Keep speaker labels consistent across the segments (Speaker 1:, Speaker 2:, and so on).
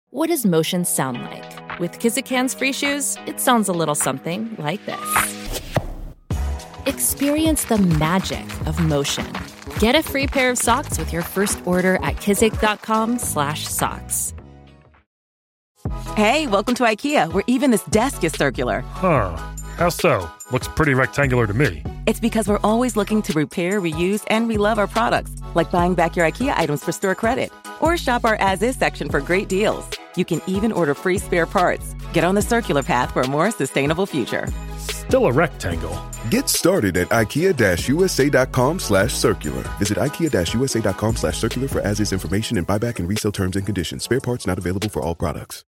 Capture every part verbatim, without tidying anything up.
Speaker 1: What does motion sound like? With Kizikans free shoes, it sounds a little something like this. Experience the magic of motion. Get a free pair of socks with your first order at kizik.com slash socks.
Speaker 2: Hey, welcome to IKEA, where even this desk is circular.
Speaker 3: Huh. How so? Looks pretty rectangular to me.
Speaker 2: It's because we're always looking to repair, reuse, and relove our products, like buying back your IKEA items for store credit. Or shop our as-is section for great deals. You can even order free spare parts. Get on the circular path for a more sustainable future.
Speaker 3: Still a rectangle.
Speaker 4: Get started at ikea-usa.com slash circular. Visit ikea-usa.com slash circular for as-is information and buyback and resale terms and conditions. Spare parts not available for all products.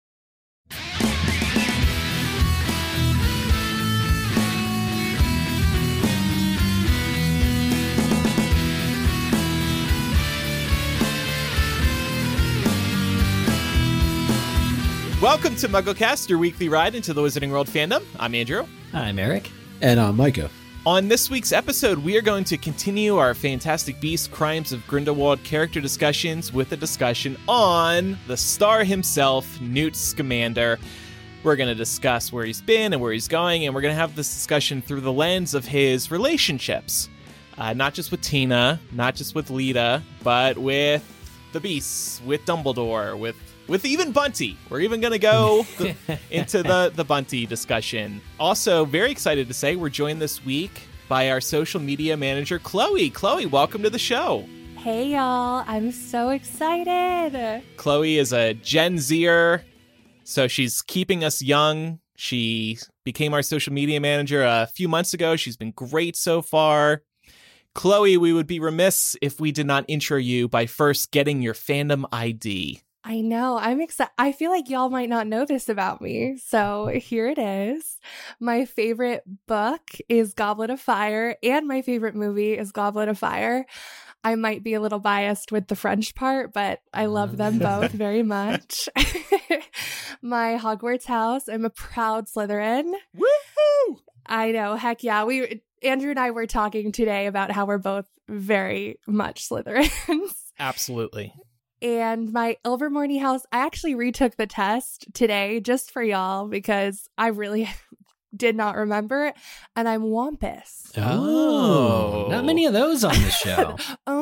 Speaker 5: Welcome to MuggleCast, your weekly ride into the Wizarding World fandom. I'm Andrew.
Speaker 6: I'm Eric.
Speaker 7: And I'm Micah.
Speaker 5: On this week's episode, we are going to continue our Fantastic Beasts Crimes of Grindelwald character discussions with a discussion on the star himself, Newt Scamander. We're going to discuss where he's been and where he's going, and we're going to have this discussion through the lens of his relationships. Uh, not just with Tina, not just with Lita, but with the Beasts, with Dumbledore, with With even Bunty. We're even going to go th- into the, the Bunty discussion. Also, very excited to say we're joined this week by our social media manager, Chloe. Chloe, welcome to the show.
Speaker 8: Hey, y'all. I'm so excited.
Speaker 5: Chloe is a Gen Zer, so she's keeping us young. She became our social media manager a few months ago. She's been great so far. Chloe, we would be remiss if we did not intro you by first getting your fandom I D.
Speaker 8: I know. I'm excited. I feel like y'all might not know this about me. So here it is. My favorite book is Goblet of Fire, and my favorite movie is Goblet of Fire. I might be a little biased with the French part, but I love them both very much. My Hogwarts house, I'm a proud Slytherin.
Speaker 5: Woohoo!
Speaker 8: I know. Heck yeah. We Andrew and I were talking today about how we're both very much Slytherins.
Speaker 5: Absolutely.
Speaker 8: And my Ilvermorny house, I actually retook the test today just for y'all because I really did not remember it. And I'm Wampus.
Speaker 6: Oh, not many of those on the show.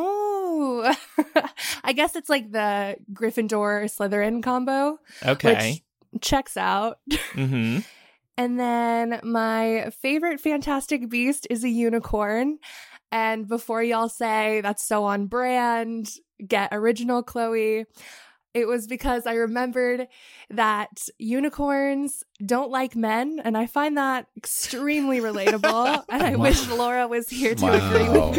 Speaker 8: Oh, I guess it's like the Gryffindor Slytherin combo.
Speaker 5: Okay.
Speaker 8: Which checks out.
Speaker 5: Mm-hmm.
Speaker 8: And then my favorite Fantastic Beast is a unicorn. And before y'all say that's so on brand, get original, Chloe. It was because I remembered that unicorns don't like men, and I find that extremely relatable, and I
Speaker 6: wow.
Speaker 8: wish Laura was here to
Speaker 7: wow.
Speaker 8: agree with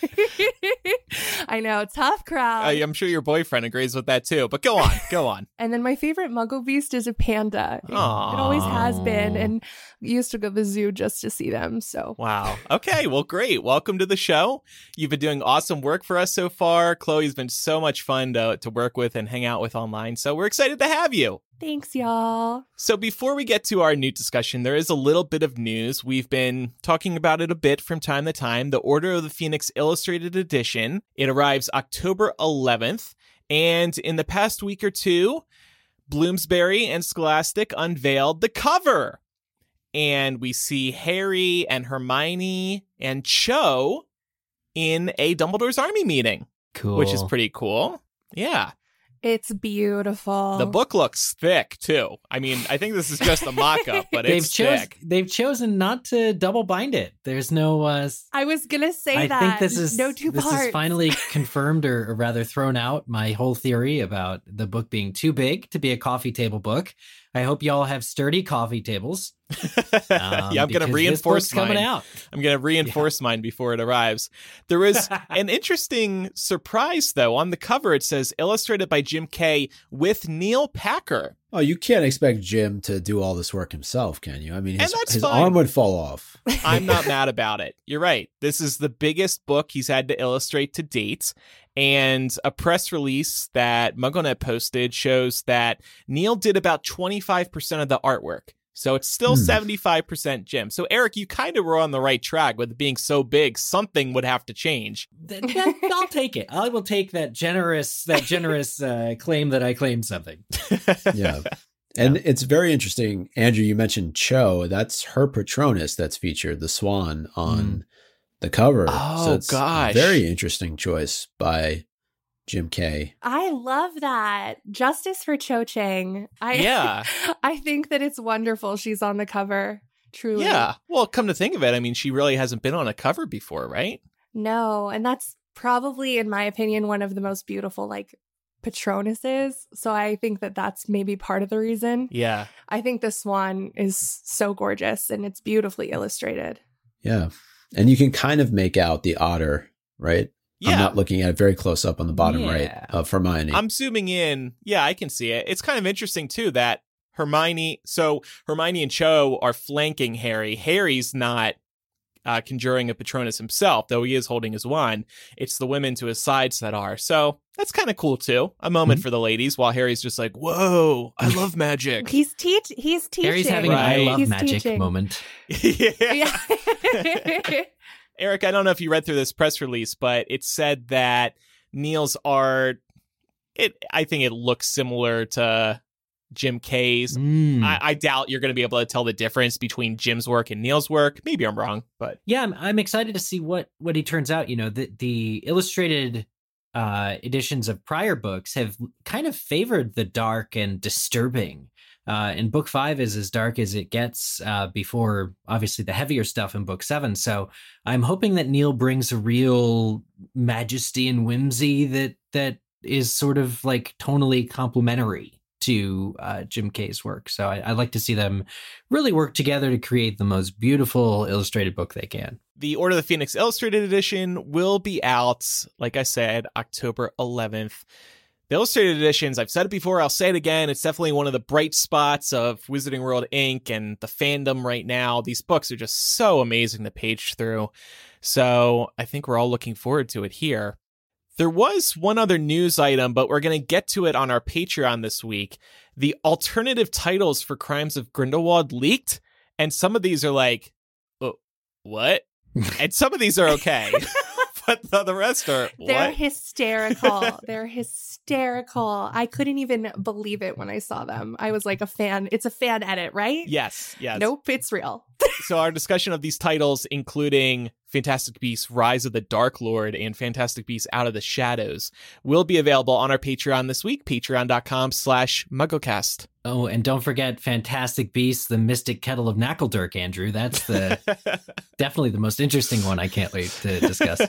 Speaker 8: me. I know, tough crowd.
Speaker 5: Uh, I'm sure your boyfriend agrees with that too, but go on, go on.
Speaker 8: And then my favorite Muggle Beast is a panda. It, it always has been, and used to go to the zoo just to see them, so.
Speaker 5: Wow. Okay, well, great. Welcome to the show. You've been doing awesome work for us so far. Chloe's been so much fun to, to work with and hang out with online, so we're excited to have you.
Speaker 8: Thanks, y'all.
Speaker 5: So before we get to our Newt discussion, there is a little bit of news. We've been talking about it a bit from time to time. The Order of the Phoenix Illustrated Edition. It arrives October eleventh. And in the past week or two, Bloomsbury and Scholastic unveiled the cover. And we see Harry and Hermione and Cho in a Dumbledore's Army meeting.
Speaker 6: Cool.
Speaker 5: Which is pretty cool. Yeah.
Speaker 8: It's beautiful.
Speaker 5: The book looks thick, too. I mean, I think this is just a mock-up, but
Speaker 6: they've
Speaker 5: it's
Speaker 6: chose,
Speaker 5: thick.
Speaker 6: They've chosen not to double bind it. There's no... Uh,
Speaker 8: I was going to say
Speaker 6: I
Speaker 8: that.
Speaker 6: think this is,
Speaker 8: no two
Speaker 6: this
Speaker 8: parts.
Speaker 6: is finally confirmed, or, or rather thrown out, my whole theory about the book being too big to be a coffee table book. I hope y'all have sturdy coffee tables. Um,
Speaker 5: yeah, I'm going to reinforce mine.
Speaker 6: Coming out.
Speaker 5: I'm going to reinforce yeah. mine before it arrives. There is an interesting surprise, though. On the cover, it says illustrated by Jim Kay with Neil Packer.
Speaker 7: Oh, you can't expect Jim to do all this work himself, can you? I mean, his, his
Speaker 5: fine.
Speaker 7: arm would fall off.
Speaker 5: I'm not mad about it. You're right. This is the biggest book he's had to illustrate to date. And a press release that MuggleNet posted shows that Neil did about twenty-five percent of the artwork. So it's still
Speaker 7: Hmm.
Speaker 5: seventy-five percent Jim. So Eric, you kind of were on the right track with it being so big. Something would have to change.
Speaker 6: Th- that- I'll take it. I will take that generous that generous uh, claim that I claimed something.
Speaker 7: Yeah. And it's very interesting. Andrew, you mentioned Cho. That's her Patronus that's featured, the swan, on
Speaker 6: Mm.
Speaker 7: the cover.
Speaker 5: Oh,
Speaker 7: so it's
Speaker 5: gosh.
Speaker 7: a very interesting choice by Jim Kay.
Speaker 8: I love that. Justice for Cho Chang. I,
Speaker 5: Yeah.
Speaker 8: I think that it's wonderful she's on the cover. Truly.
Speaker 5: Yeah. Well, come to think of it, I mean, she really hasn't been on a cover before, right?
Speaker 8: No, and that's probably, in my opinion, one of the most beautiful, like, Patronuses. So I think that that's maybe part of the reason.
Speaker 5: Yeah.
Speaker 8: I think the swan is so gorgeous and it's beautifully illustrated.
Speaker 7: Yeah. And you can kind of make out the otter, right?
Speaker 5: Yeah.
Speaker 7: I'm not looking at it very close up on the bottom
Speaker 6: Yeah.
Speaker 7: right of Hermione.
Speaker 5: I'm zooming in. Yeah, I can see it. It's kind of interesting, too, that Hermione, so Hermione and Cho are flanking Harry. Harry's not uh, conjuring a Patronus himself, though he is holding his wand. It's the women to his sides that are. So that's kind of cool, too. A moment
Speaker 7: Mm-hmm.
Speaker 5: for the ladies while Harry's just like, whoa, I love magic.
Speaker 8: He's teach. He's teaching.
Speaker 6: Harry's having
Speaker 5: Right.
Speaker 6: an I love
Speaker 8: He's
Speaker 6: magic
Speaker 8: teaching.
Speaker 6: moment.
Speaker 5: yeah.
Speaker 8: Yeah.
Speaker 5: Eric, I don't know if you read through this press release, but it said that Neil's art, it I think it looks similar to Jim Kay's.
Speaker 6: Mm.
Speaker 5: I, I doubt you're going to be able to tell the difference between Jim's work and Neil's work. Maybe I'm wrong, but
Speaker 6: Yeah, I'm, I'm excited to see what what he turns out. You know, the the illustrated uh, editions of prior books have kind of favored the dark and disturbing. Uh, and book five is as dark as it gets uh, before, obviously, the heavier stuff in book seven. So I'm hoping that Neil brings a real majesty and whimsy that that is sort of like tonally complementary to uh, Jim Kay's work. So I, I'd like to see them really work together to create the most beautiful illustrated book they can.
Speaker 5: the Order of the Phoenix Illustrated Edition will be out, like I said, October eleventh. The Illustrated Editions, I've said it before, I'll say it again, it's definitely one of the bright spots of Wizarding World Incorporated and the fandom right now. These books are just so amazing to page through. So I think we're all looking forward to it here. There was one other news item, but we're going to get to it on our Patreon this week. The alternative titles for Crimes of Grindelwald leaked, and some of these are like, oh, what? And some of these are okay. But the, the rest are,
Speaker 8: They're
Speaker 5: what?
Speaker 8: hysterical. They're hysterical. I couldn't even believe it when I saw them. I was like a fan. It's a fan edit, right?
Speaker 5: Yes, yes.
Speaker 8: Nope, it's real.
Speaker 5: So our discussion of these titles, including Fantastic Beasts Rise of the Dark Lord and Fantastic Beasts Out of the Shadows, will be available on our Patreon this week, patreon.com slash MuggleCast.
Speaker 6: Oh, and don't forget Fantastic Beasts, the Mystic Kettle of Knackledurk, Andrew. That's the definitely the most interesting one I can't wait to discuss.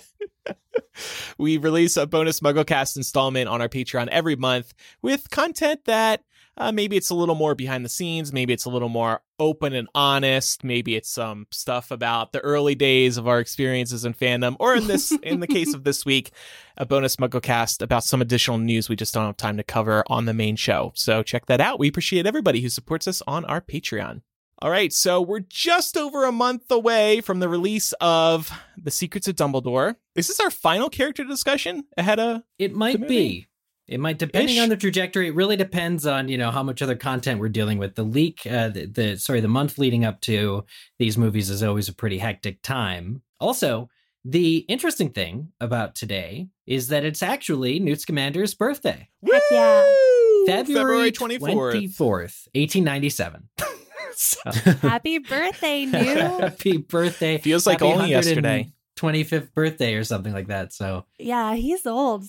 Speaker 5: We release a bonus MuggleCast installment on our Patreon every month with content that uh, maybe it's a little more behind the scenes, maybe it's a little more open and honest, maybe it's some stuff about the early days of our experiences in fandom, or in this, in the case of this week, a bonus MuggleCast about some additional news we just don't have time to cover on the main show. So check that out. We appreciate everybody who supports us on our Patreon. All right, so we're just over a month away from the release of The Secrets of Dumbledore. Is this our final character discussion ahead of
Speaker 6: It might
Speaker 5: movie?
Speaker 6: be. It might, depending
Speaker 5: Ish.
Speaker 6: on the trajectory. It really depends on, you know, how much other content we're dealing with. The leak, uh, the, the sorry, the month leading up to these movies is always a pretty hectic time. Also, the interesting thing about today is that it's actually Newt Scamander's birthday,
Speaker 8: Heck yeah.
Speaker 6: February
Speaker 5: twenty-fourth.
Speaker 6: twenty-fourth, eighteen ninety-seven. So,
Speaker 8: Happy birthday, Newt.
Speaker 6: happy birthday!
Speaker 5: Feels like
Speaker 6: Happy
Speaker 5: only yesterday.
Speaker 6: twenty-fifth birthday or something like that. So
Speaker 8: Yeah, he's old.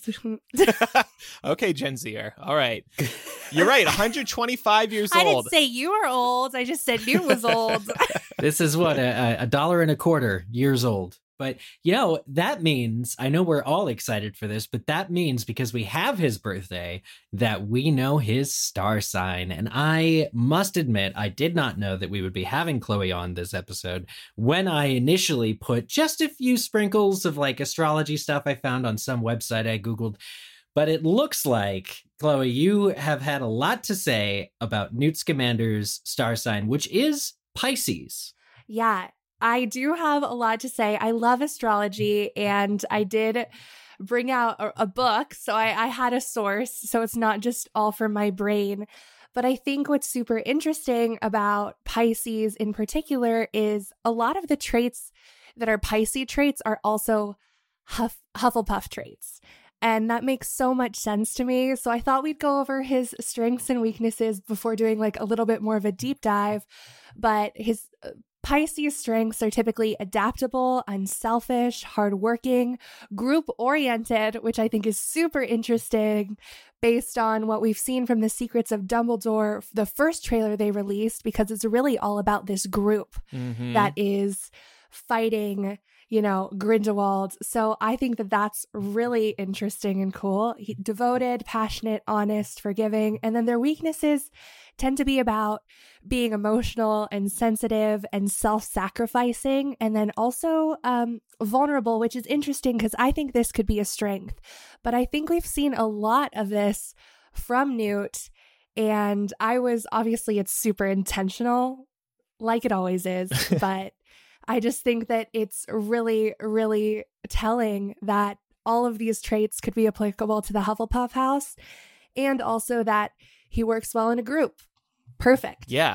Speaker 5: Okay, Gen Zer. All right. You're right, one hundred twenty-five years
Speaker 8: I
Speaker 5: old.
Speaker 8: didn't say you were old. I just said Newt was old.
Speaker 6: this is what a, a dollar and a quarter years old. But, you know, that means, I know we're all excited for this, but that means because we have his birthday, that we know his star sign. And I must admit, I did not know that we would be having Chloe on this episode when I initially put just a few sprinkles of like astrology stuff I found on some website I Googled. But it looks like, Chloe, you have had a lot to say about Newt Scamander's star sign, which is Pisces.
Speaker 8: Yeah, I do have a lot to say. I love astrology, and I did bring out a, a book. So I, I had a source, so it's not just all from my brain. But I think what's super interesting about Pisces in particular is a lot of the traits that are Pisces traits are also Huff, Hufflepuff traits. And that makes so much sense to me. So I thought we'd go over his strengths and weaknesses before doing like a little bit more of a deep dive. But his Pisces strengths are typically adaptable, unselfish, hardworking, group-oriented, which I think is super interesting based on what we've seen from The Secrets of Dumbledore, the first trailer they released, because it's really all about this group mm-hmm. that is fighting, you know, Grindelwald. So I think that that's really interesting and cool. He, devoted, passionate, honest, forgiving. And then their weaknesses tend to be about being emotional and sensitive and self-sacrificing, and then also um, vulnerable, which is interesting because I think this could be a strength. But I think we've seen a lot of this from Newt, and I was, obviously it's super intentional, like it always is, but I just think that it's really, really telling that all of these traits could be applicable to the Hufflepuff house, and also that he works well in a group. Perfect.
Speaker 5: Yeah.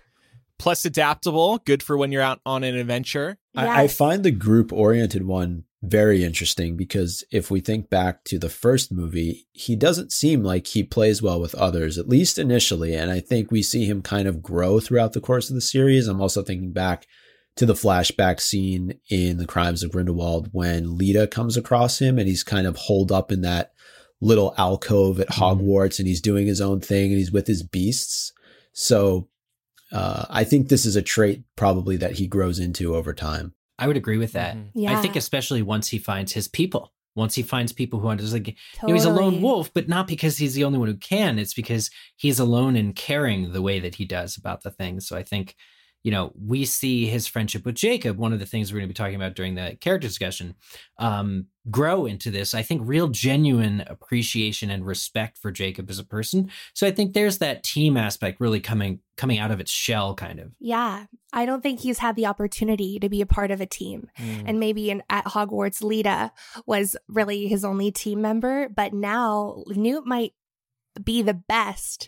Speaker 5: Plus adaptable, good for when you're out on an adventure.
Speaker 8: Yes.
Speaker 7: I, I find the group-oriented one very interesting because if we think back to the first movie, he doesn't seem like he plays well with others, at least initially. And I think we see him kind of grow throughout the course of the series. I'm also thinking back to the flashback scene in The Crimes of Grindelwald when Lita comes across him and he's kind of holed up in that little alcove at Hogwarts and he's doing his own thing and he's with his beasts. So uh, I think this is a trait probably that he grows into over time.
Speaker 6: I would agree with that.
Speaker 8: Mm-hmm. Yeah.
Speaker 6: I think especially once he finds his people, once he finds people who understand, like, totally. You know, he's a lone wolf, but not because he's the only one who can. It's because he's alone and caring the way that he does about the things. So I think, you know, we see his friendship with Jacob, one of the things we're going to be talking about during the character discussion, um, grow into this, I think, real genuine appreciation and respect for Jacob as a person. So I think there's that team aspect really coming coming out of its shell, kind of.
Speaker 8: Yeah. I don't think he's had the opportunity to be a part of a team. Mm. And maybe in, at Hogwarts, Lita was really his only team member. But now Newt might be the best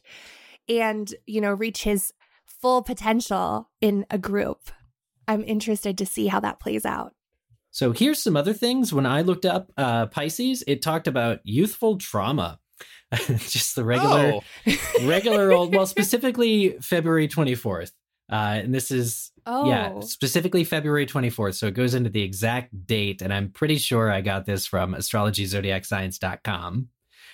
Speaker 8: and, you know, reach his full potential in a group. I'm interested to see how that plays out.
Speaker 6: So here's some other things. When I looked up uh, Pisces, it talked about youthful trauma. Just the regular, oh. regular old, well, specifically February twenty-fourth. Uh, and this is, oh. yeah, specifically February twenty-fourth. So it goes into the exact date. And I'm pretty sure I got this from astrology zodiac science dot com.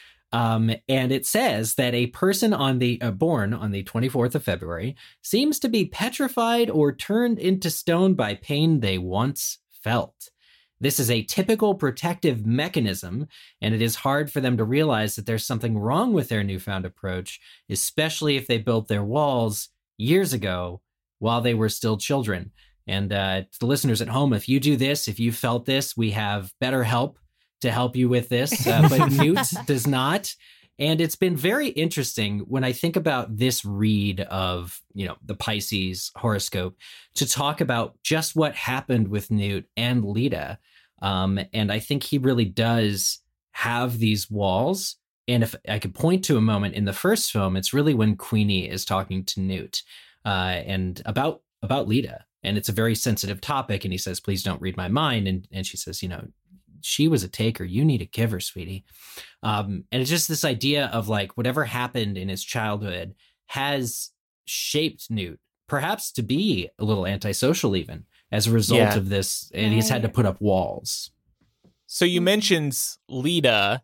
Speaker 6: Um, and it says that a person on the uh, born on the twenty-fourth of February seems to be petrified or turned into stone by pain they once felt. This is a typical protective mechanism, and it is hard for them to realize that there's something wrong with their newfound approach, especially if they built their walls years ago while they were still children. And uh, to the listeners at home, if you do this, if you felt this, we have BetterHelp to help you with this, uh, but Newt does not. And it's been very interesting when I think about this read of, you know, the Pisces horoscope to talk about just what happened with Newt and Lita. Um, and I think he really does have these walls. And if I could point to a moment in the first film, it's really when Queenie is talking to Newt uh, and about about Lita. And it's a very sensitive topic. And he says, please don't read my mind. And, and she says, you know, she was a taker. You need to give her, sweetie. Um, and it's just this idea of like whatever happened in his childhood has shaped Newt, perhaps to be a little antisocial even as a result yeah. of this. And right. he's had to put up walls.
Speaker 5: So you mentioned Lita.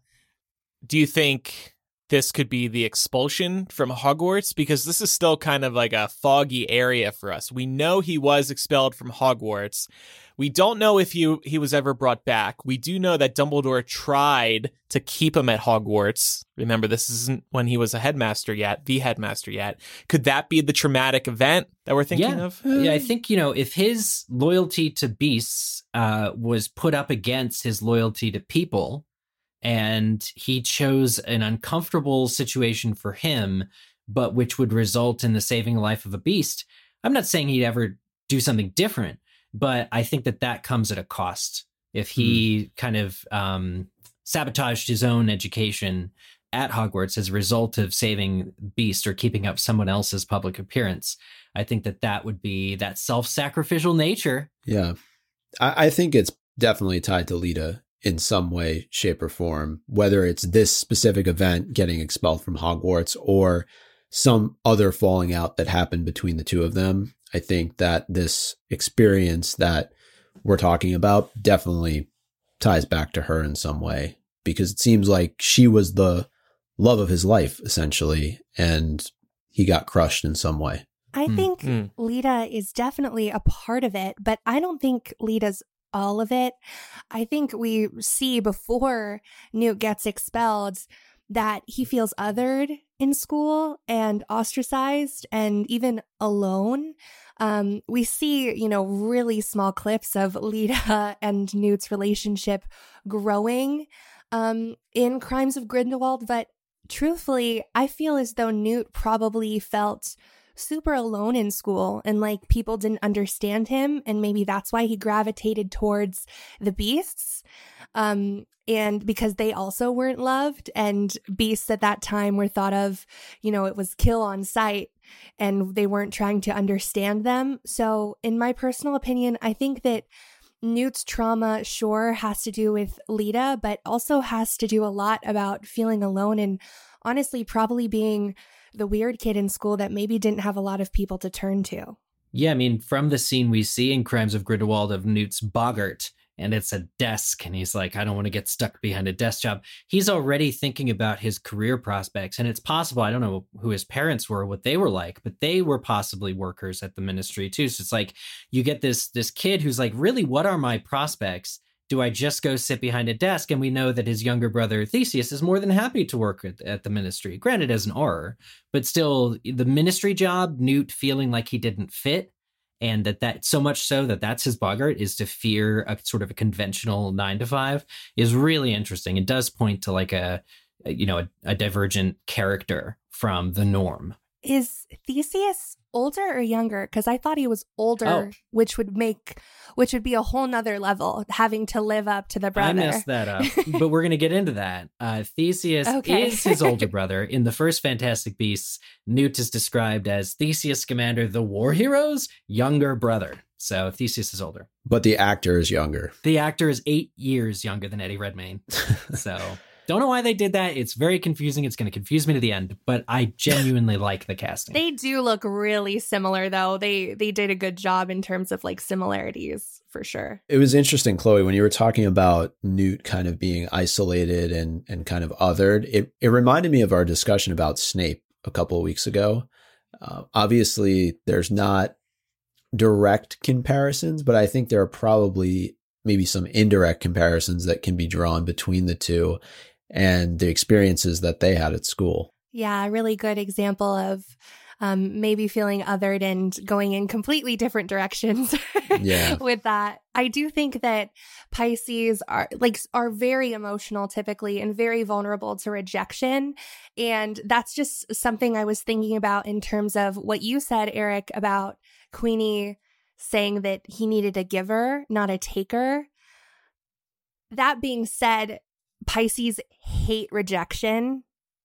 Speaker 5: Do you think this could be the expulsion from Hogwarts? Because this is still kind of like a foggy area for us. We know he was expelled from Hogwarts. We don't know if he, he was ever brought back. We do know that Dumbledore tried to keep him at Hogwarts. Remember, this isn't when he was a headmaster yet, the headmaster yet. Could that be the traumatic event that we're thinking
Speaker 6: yeah.
Speaker 5: of?
Speaker 6: Yeah, I think, you know, if his loyalty to beasts uh, was put up against his loyalty to people, and he chose an uncomfortable situation for him, but which would result in the saving life of a beast, I'm not saying he'd ever do something different. But I think that that comes at a cost. If he mm. kind of um, sabotaged his own education at Hogwarts as a result of saving Beast or keeping up someone else's public appearance. I think that that would be that self-sacrificial nature.
Speaker 7: Yeah. I, I think it's definitely tied to Lita in some way, shape, or form, whether it's this specific event getting expelled from Hogwarts or some other falling out that happened between the two of them. I think that this experience that we're talking about definitely ties back to her in some way, because it seems like she was the love of his life, essentially, and he got crushed in some way.
Speaker 8: I
Speaker 6: Mm.
Speaker 8: think
Speaker 5: Mm.
Speaker 8: Lita is definitely a part of it, but I don't think Lita's all of it. I think we see before Newt gets expelled that he feels othered in school and ostracized and even alone. Um, we see, you know, really small clips of Lita and Newt's relationship growing um, in Crimes of Grindelwald. But truthfully, I feel as though Newt probably felt super alone in school and like people didn't understand him. And maybe that's why he gravitated towards the beasts. Um, and because they also weren't loved, and beasts at that time were thought of, you know, it was kill on sight and they weren't trying to understand them. So in my personal opinion, I think that Newt's trauma sure has to do with Lita, but also has to do a lot about feeling alone and honestly probably being the weird kid in school that maybe didn't have a lot of people to turn to.
Speaker 6: Yeah, I mean, from the scene we see in Crimes of Grindelwald of Newt's boggart, and it's a desk, and he's like, I don't want to get stuck behind a desk job. He's already thinking about his career prospects, and it's possible, I don't know who his parents were, what they were like, but they were possibly workers at the ministry too. So it's like, you get this this kid who's like, really, what are my prospects? Do I just go sit behind a desk? And we know that his younger brother, Theseus, is more than happy to work at, at the ministry, granted as an auror, but still the ministry job, Newt feeling like he didn't fit. And that that so much so that that's his boggart, is to fear a sort of a conventional nine to five, is really interesting. It does point to like a, a you know, a, a divergent character from the norm.
Speaker 8: Is Theseus older or younger? Because I thought he was older,
Speaker 6: Oh.
Speaker 8: which would make, which would be a whole nother level, having to live up to the brother.
Speaker 6: I messed that up, but we're going to get into that. Uh, Theseus
Speaker 8: Okay.
Speaker 6: is his older brother. In the first Fantastic Beasts, Newt is described as Theseus Scamander, the war hero's younger brother. So Theseus is older.
Speaker 7: But the actor is younger.
Speaker 6: The actor is eight years younger than Eddie Redmayne. So don't know why they did that. It's very confusing. It's going to confuse me to the end, but I genuinely like the casting.
Speaker 8: They do look really similar, though. They they did a good job in terms of like similarities, for sure.
Speaker 7: It was interesting, Chloe, when you were talking about Newt kind of being isolated and, and kind of othered. It, it reminded me of our discussion about Snape a couple of weeks ago. Uh, obviously, there's not direct comparisons, but I think there are probably maybe some indirect comparisons that can be drawn between the two and the experiences that they had at school.
Speaker 8: Yeah, a really good example of um, maybe feeling othered and going in completely different directions
Speaker 7: Yeah.
Speaker 8: with that. I do think that Pisces are like are very emotional typically and very vulnerable to rejection. And that's just something I was thinking about in terms of what you said, Eric, about Queenie saying that he needed a giver, not a taker. That being said, Pisces hate rejection.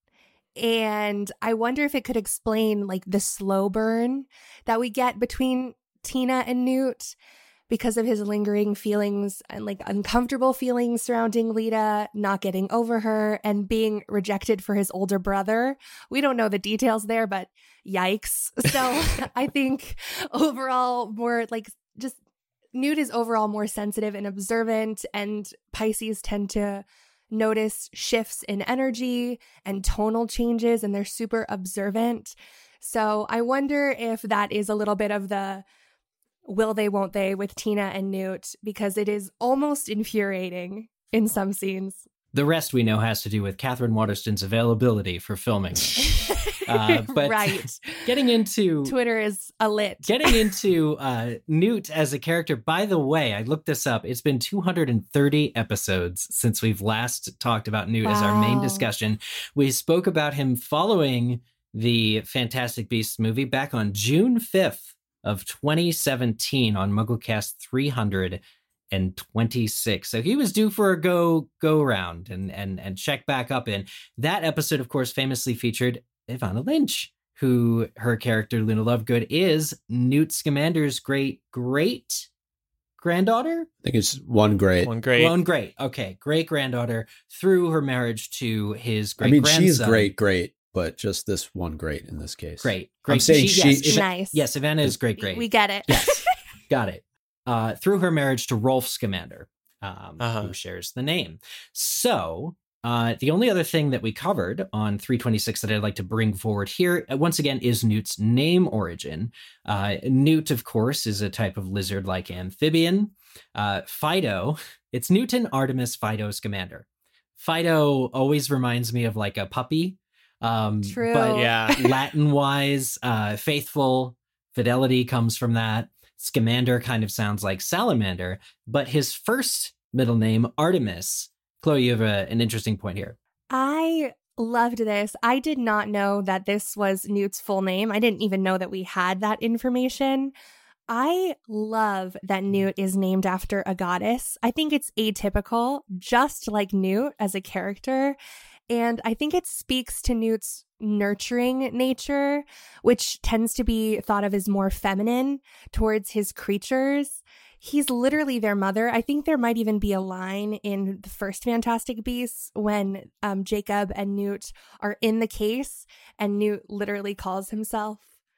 Speaker 8: And I wonder if it could explain like the slow burn that we get between Tina and Newt because of his lingering feelings and like uncomfortable feelings surrounding Lita, not getting over her, and being rejected for his older brother. We don't know the details there, but yikes. So I think overall more like just Newt is overall more sensitive and observant, and Pisces tend to notice shifts in energy and tonal changes, and they're super observant. So I wonder if that is a little bit of the will they, won't they with Tina and Newt, because it is almost infuriating in some scenes.
Speaker 6: The rest we know has to do with Catherine Waterston's availability for filming. Uh, but
Speaker 8: right.
Speaker 6: getting into
Speaker 8: Twitter is a lit.
Speaker 6: Getting into uh, Newt as a character, by the way, I looked this up. It's been two hundred thirty episodes since we've last talked about Newt as our main
Speaker 8: Wow.
Speaker 6: discussion. We spoke about him following the Fantastic Beasts movie back on June fifth of twenty seventeen on MuggleCast three hundred. twenty-six. So he was due for a go go round and and and check back up in. That episode, of course, famously featured Evanna Lynch, who her character Luna Lovegood is Newt Scamander's great great granddaughter.
Speaker 7: I think it's one great.
Speaker 5: One great.
Speaker 6: One great. Okay, great granddaughter through her marriage to his great.
Speaker 7: I mean,
Speaker 6: grandson.
Speaker 7: she's great, great, but just this one great in this case.
Speaker 6: Great, great.
Speaker 7: I'm saying
Speaker 6: she,
Speaker 7: she.
Speaker 6: yes,
Speaker 7: she
Speaker 8: Nice.
Speaker 6: yes, Evanna is great, great.
Speaker 8: We get it.
Speaker 6: Yes, got it. Uh, through her marriage to Rolf Scamander, um,
Speaker 5: Uh-huh.
Speaker 6: who shares the name. So uh, the only other thing that we covered on three twenty-six that I'd like to bring forward here, uh, once again, is Newt's name origin. Uh, Newt, of course, is a type of lizard-like amphibian. Uh, Fido, it's Newton Artemis Fido Scamander. Fido always reminds me of like a puppy. Um,
Speaker 8: True.
Speaker 6: But
Speaker 5: Yeah.
Speaker 6: Latin-wise, uh, faithful, fidelity comes from that. Scamander kind of sounds like salamander, but his first middle name, Artemis. Chloe, you have a, an interesting point here.
Speaker 8: I loved this. I did not know that this was Newt's full name. I didn't even know that we had that information. I love that Newt is named after a goddess. I think it's atypical, just like Newt as a character. And I think it speaks to Newt's nurturing nature, which tends to be thought of as more feminine towards his creatures. He's literally their mother. I think there might even be a line in the first Fantastic Beasts when um, Jacob and Newt are in the case and Newt literally calls himself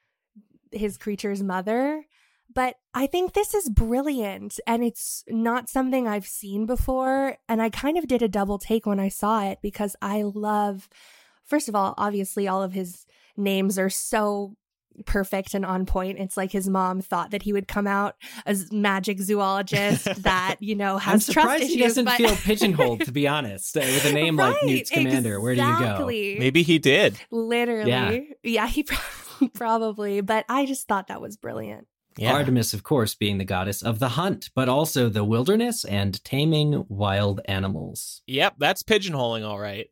Speaker 8: his creature's mother. But I think this is brilliant, and it's not something I've seen before. And I kind of did a double take when I saw it because I love, first of all, obviously all of his names are so perfect and on point. It's like his mom thought that he would come out as magic zoologist that, you know, has
Speaker 6: I'm
Speaker 8: trust
Speaker 6: surprised
Speaker 8: issues.
Speaker 6: he doesn't
Speaker 8: but...
Speaker 6: feel pigeonholed, to be honest, with a name like
Speaker 8: Right,
Speaker 6: Newt Scamander. Where do you go?
Speaker 8: exactly.
Speaker 5: Maybe he did.
Speaker 8: Literally.
Speaker 6: Yeah.
Speaker 8: Yeah, he probably. But I just thought that was brilliant.
Speaker 5: Yeah.
Speaker 6: Artemis, of course, being the goddess of the hunt, but also the wilderness and taming wild animals.
Speaker 5: Yep, that's pigeonholing, all right.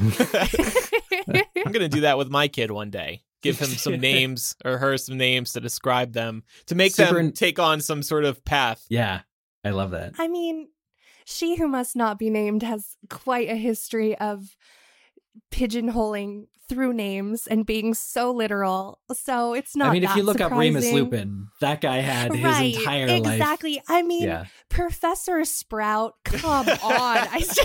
Speaker 5: I'm going to do that with my kid one day. Give him some names or her some names to describe them, to make
Speaker 6: Super
Speaker 5: them
Speaker 6: in-
Speaker 5: take on some sort of path.
Speaker 6: Yeah, I love that.
Speaker 8: I mean, She Who Must Not Be Named has quite a history of pigeonholing through names and being so literal. So it's not
Speaker 6: I mean, if
Speaker 8: that
Speaker 6: you look up Remus
Speaker 8: surprising.
Speaker 6: Lupin, that guy had his
Speaker 8: Right,
Speaker 6: entire life.
Speaker 8: exactly. I mean,
Speaker 6: Yeah.
Speaker 8: Professor Sprout, come on. I just,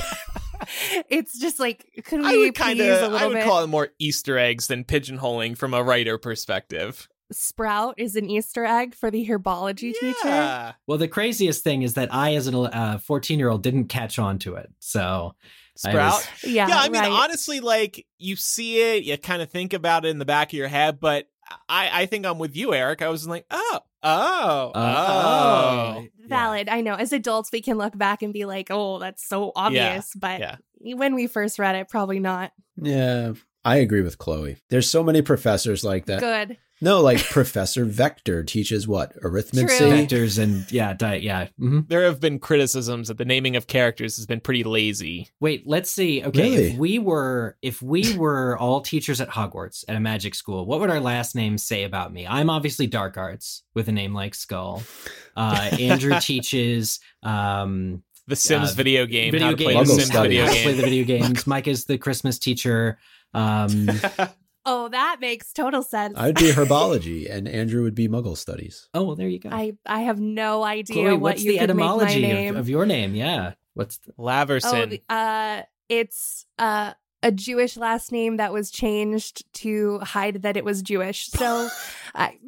Speaker 8: it's just like, could we
Speaker 5: I would
Speaker 8: please
Speaker 5: kind
Speaker 8: a
Speaker 5: of,
Speaker 8: little
Speaker 5: I would
Speaker 8: bit?
Speaker 5: call it more Easter eggs than pigeonholing from a writer perspective.
Speaker 8: Sprout is an Easter egg for the herbology teacher.
Speaker 5: Yeah.
Speaker 6: Well, the craziest thing is that I, as a fourteen-year-old, didn't catch on to it. So I
Speaker 5: Sprout.
Speaker 6: was-
Speaker 8: Yeah,
Speaker 5: Yeah, I mean,
Speaker 8: right.
Speaker 5: honestly, like, you see it, you kind of think about it in the back of your head, but I, I think I'm with you, Eric. I was like, oh, oh,
Speaker 6: Uh,
Speaker 5: oh.
Speaker 8: Valid. I know. As adults, we can look back and be like, oh, that's so obvious. but
Speaker 5: yeah.
Speaker 8: when we first read it, probably not.
Speaker 7: Yeah, I agree with Chloe. There's so many professors like that.
Speaker 8: Good.
Speaker 7: No, like Professor Vector teaches what? Arithmancy?
Speaker 8: True.
Speaker 6: Vectors and yeah, diet, yeah. hmm
Speaker 5: There have been criticisms that the naming of characters has been pretty lazy.
Speaker 6: Wait, let's see. Okay,
Speaker 7: Really?
Speaker 6: if we were if we were all teachers at Hogwarts at a magic school, what would our last names say about me? I'm obviously dark arts with a name like Skull. Uh, Andrew teaches um,
Speaker 5: The Sims
Speaker 6: Uh,
Speaker 5: video game,
Speaker 6: video
Speaker 5: how to play
Speaker 6: games.
Speaker 5: the
Speaker 7: Muggle
Speaker 5: Sims
Speaker 7: studies.
Speaker 5: video
Speaker 6: How to play
Speaker 5: game.
Speaker 6: the video games. Mike is the Christmas teacher. Um,
Speaker 8: Oh, that makes total sense.
Speaker 7: I'd be herbology, and Andrew would be Muggle studies.
Speaker 6: oh, well, there you go.
Speaker 8: I, I have no idea
Speaker 6: Chloe,
Speaker 8: what
Speaker 6: what's
Speaker 8: you
Speaker 6: the
Speaker 8: could make my
Speaker 6: etymology
Speaker 8: name.
Speaker 6: of, of your name? Yeah. What's the,
Speaker 8: Oh,
Speaker 5: Laverson.
Speaker 8: the- uh, it's uh, a Jewish last name that was changed to hide that it was Jewish. So I,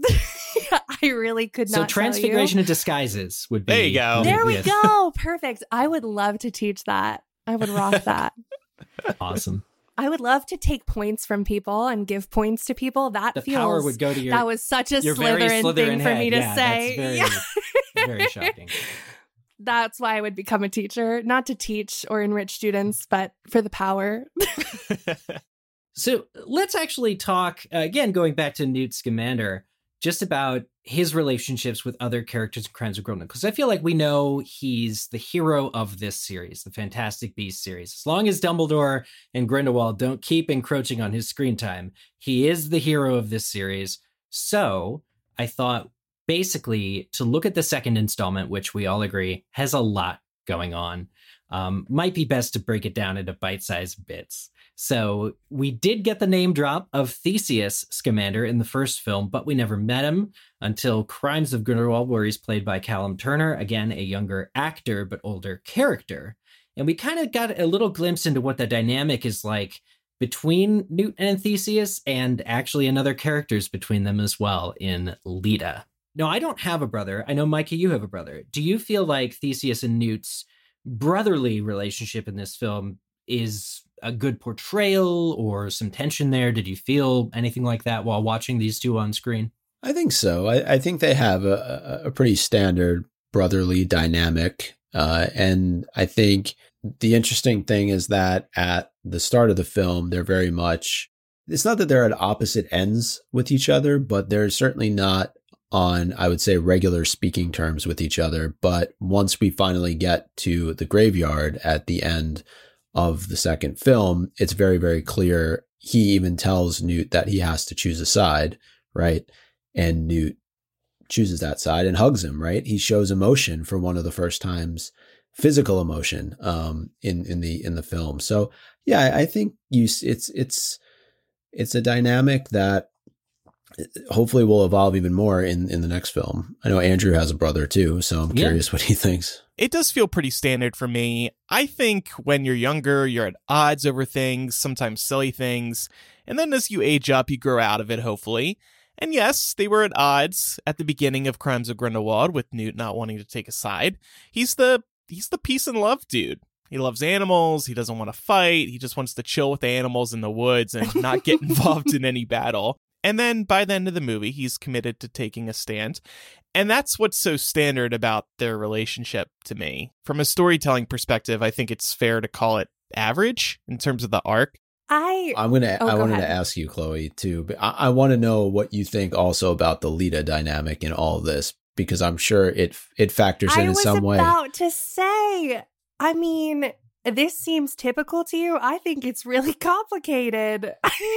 Speaker 8: I really could not.
Speaker 6: so
Speaker 8: tell
Speaker 6: transfiguration of disguises would be.
Speaker 5: There you go.
Speaker 8: You. There we
Speaker 6: yes.
Speaker 8: go. Perfect. I would love to teach that. I would rock that.
Speaker 6: Awesome.
Speaker 8: I would love to take points from people and give points to people. That
Speaker 6: The
Speaker 8: feels
Speaker 6: power would go to your.
Speaker 8: that was such a
Speaker 6: your very
Speaker 8: Slytherin,
Speaker 6: Slytherin
Speaker 8: thing for
Speaker 6: head.
Speaker 8: me to
Speaker 6: Yeah,
Speaker 8: say.
Speaker 6: That's
Speaker 8: Yeah.
Speaker 6: very, very shocking.
Speaker 8: That's why I would become a teacher, not to teach or enrich students, but for the power.
Speaker 6: So let's actually talk, uh, again, going back to Newt Scamander, just about his relationships with other characters in Crimes of Grindelwald. Because I feel like we know he's the hero of this series, the Fantastic Beasts series. As long as Dumbledore and Grindelwald don't keep encroaching on his screen time, he is the hero of this series. So I thought basically, to look at the second installment, which we all agree has a lot going on, um, might be best to break it down into bite-sized bits. So we did get the name drop of Theseus Scamander in the first film, but we never met him until Crimes of Grindelwald, where he's played by Callum Turner, again, a younger actor, but older character. And we kind of got a little glimpse into what the dynamic is like between Newt and Theseus, and actually another characters between them as well in Leda. No, I don't have a brother. I know, Micah, you have a brother. Do you feel like Theseus and Newt's brotherly relationship in this film is a good portrayal or some tension there? Did you feel anything like that while watching these two on screen?
Speaker 7: I think so. I, I think they have a, a pretty standard brotherly dynamic. Uh, and I think the interesting thing is that at the start of the film, they're very much, it's not that they're at opposite ends with each other, but they're certainly not on, I would say, regular speaking terms with each other. But once we finally get to the graveyard at the end of the second film, it's very, very clear. He even tells Newt that he has to choose a side, right? And Newt chooses that side and hugs him, right? He shows emotion for one of the first times, physical emotion, um, in, in the, in the film. So yeah, I think you, it's, it's, it's a dynamic that hopefully will evolve even more in, in the next film. I know Andrew has a brother too, so I'm curious yeah. what he thinks.
Speaker 5: It does feel pretty standard for me. I think when you're younger, you're at odds over things, sometimes silly things. And then as you age up, you grow out of it, hopefully. And yes, they were at odds at the beginning of Crimes of Grindelwald, with Newt not wanting to take a side. He's the he's the peace and love dude. He loves animals. He doesn't want to fight. He just wants to chill with the animals in the woods and not get involved in any battle. And then by the end of the movie, he's committed to taking a stand. And that's what's so standard about their relationship to me. From a storytelling perspective, I think it's fair to call it average in terms of the arc.
Speaker 8: I
Speaker 7: I'm gonna
Speaker 8: oh,
Speaker 7: I
Speaker 8: go
Speaker 7: wanted
Speaker 8: ahead.
Speaker 7: to ask you, Chloe, too, but I, I want to know what you think also about the Leda dynamic in all of this, because I'm sure it it factors in
Speaker 8: I
Speaker 7: in some way.
Speaker 8: I was about to say, I mean, this seems typical to you. I think it's really complicated.